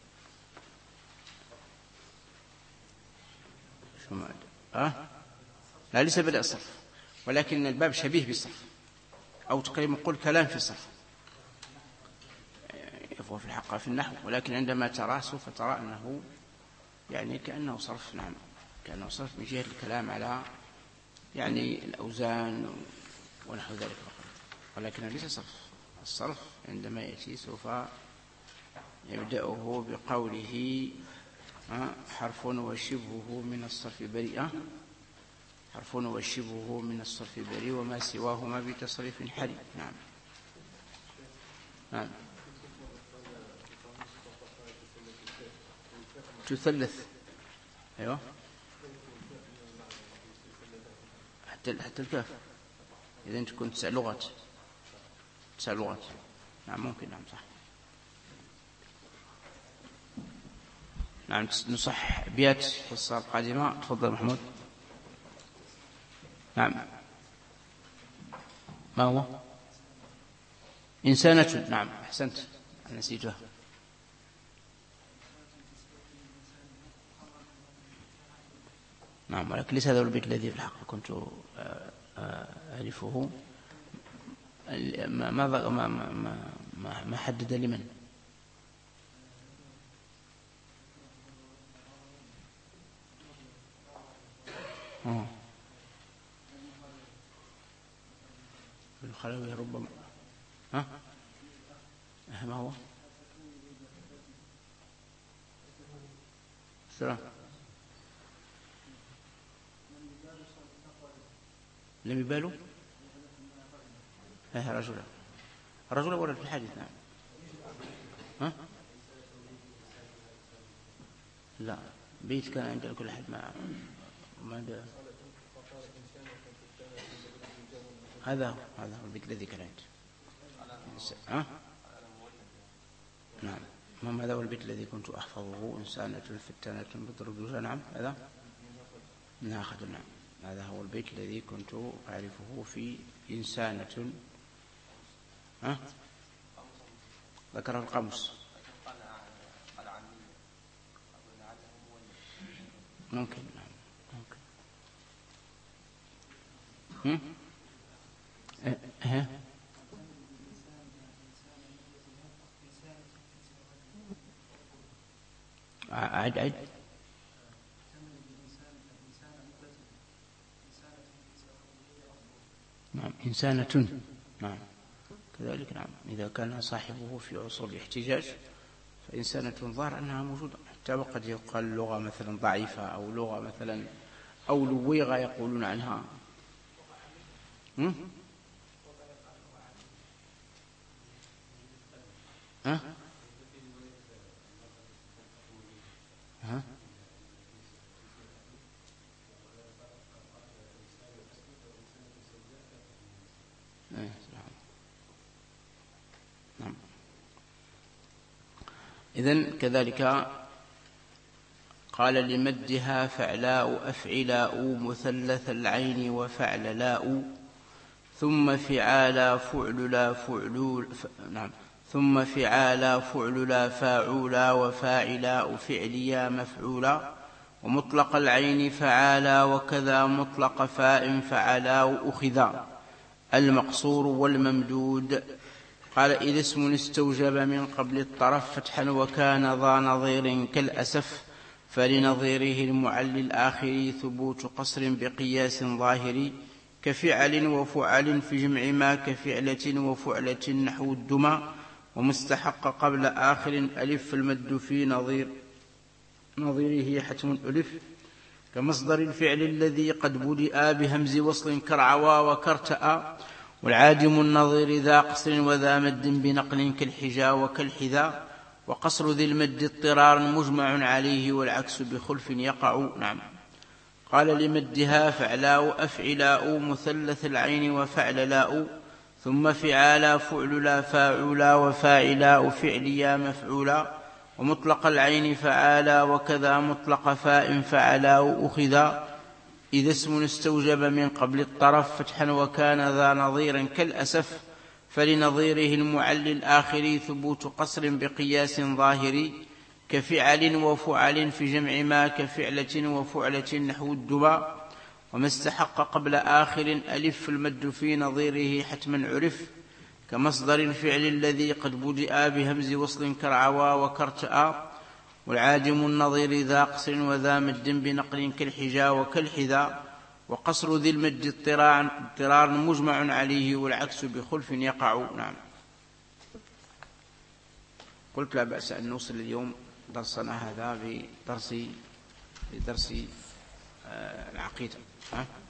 لا ليس بدأ الصرف، ولكن الباب شبيه بالصرف، أو تقريبا نقول كلام في الصرف، يفوه في الحقيقة في النحو، ولكن عندما تراه سوف ترى أنه يعني كأنه صرف. نعم. كأنه صرف من جهة الكلام على يعني الأوزان ونحو ذلك، ولكن ليس صرف. الصرف عندما يأتي سوف يبدأه بقوله حرف وشبهه من الصرف بريء، حرف وشبهه من الصرف بريء، وما سواهما بتصريف حري. نعم. نعم. تثلث. أيوة. حتى الكاف إذا أنت كنت 9 لغات. نعم ممكن. نعم صح. نعم. نصح أبيات في الصلاة القادمة. تفضل محمود. نعم. ما هو؟ إنسانة. نعم أحسنت، نسيتها. نعم. ولكن ليس هذا البيت الذي في الحق كنت أعرفه. ما حدد لمن. الخلوي ربما. ما هو السلام. لم يبالوا. رجل ورد في الحديث. نعم. لا بيت كان عند كل أحد ما هذا هو البيت الذي كان عند. نعم. هذا هو البيت الذي كنت أحفظه. إنسانة فتانة بضرب. نعم هذا ناخذ. نعم هذا هو البيت الذي كنت أعرفه في إنسانة. ذكر القمص. ممكن. عد. نعم إنسانة. نعم كذلك. نعم إذا كان صاحبه في عصور الاحتجاج فإنسانة ظاهر أنها موجودة، حتى وقد يقال لغة مثلا ضعيفة أو لغة مثلا أو لويغة يقولون عنها. نعم. إذن كذلك قال لمدها فعلاء أفعلاء مثلث العين وفعللاء ثم فعالا فعللا فعلول. نعم ثم فعالا فعللا فاعولا وفاعلا فعليا مفعولا ومطلق العين فعالا وكذا مطلق فاء فعلا أخذا المقصور والممدود. قال إذا اسم استوجب من قبل الطرف فتحا وكان ذا نظير كالأسف فلنظيره المعل الآخر ثبوت قصر بقياس ظاهر كفعل وفعل في جمع ما كفعلة وفعلة نحو الدمى ومستحق قبل آخر ألف المد في نظيره حتم ألف كمصدر الفعل الذي قد بدأ بهمز وصل كرعوى وكرتأ والعادم النظير ذا قصر وذا مد بنقل كالحجا وكالحذا وقصر ذي المد اضطرار مجمع عليه والعكس بخلف يقع. نعم. قال لمدها فعلاء أفعلاء مثلث العين وفعللاء ثم فعالا فعللا فاعلا وفاعلا فعليا مفعولا ومطلق العين فعالا وكذا مطلق فاء فعلا أخذا إذا اسم استوجب من قبل الطرف فتحا وكان ذا نظيرا كالأسف فلنظيره المعل الآخر ثبوت قصر بقياس ظاهر كفعل وفعل في جمع ما كفعلة وفعلة نحو الدبى وما استحق قبل آخر ألف المد في نظيره حتما عرف كمصدر الفعل الذي قد بدأ بهمز وصل كرعوى وكرتأ والعادم النظير ذا قصر وذا مد بنقل كالحجا وكالحذا وقصر ذي المد اضطرار مجمع عليه والعكس بخلف يقع. نعم. قلت لا بأس أن نوصل اليوم درسنا هذا بدرس العقيدة.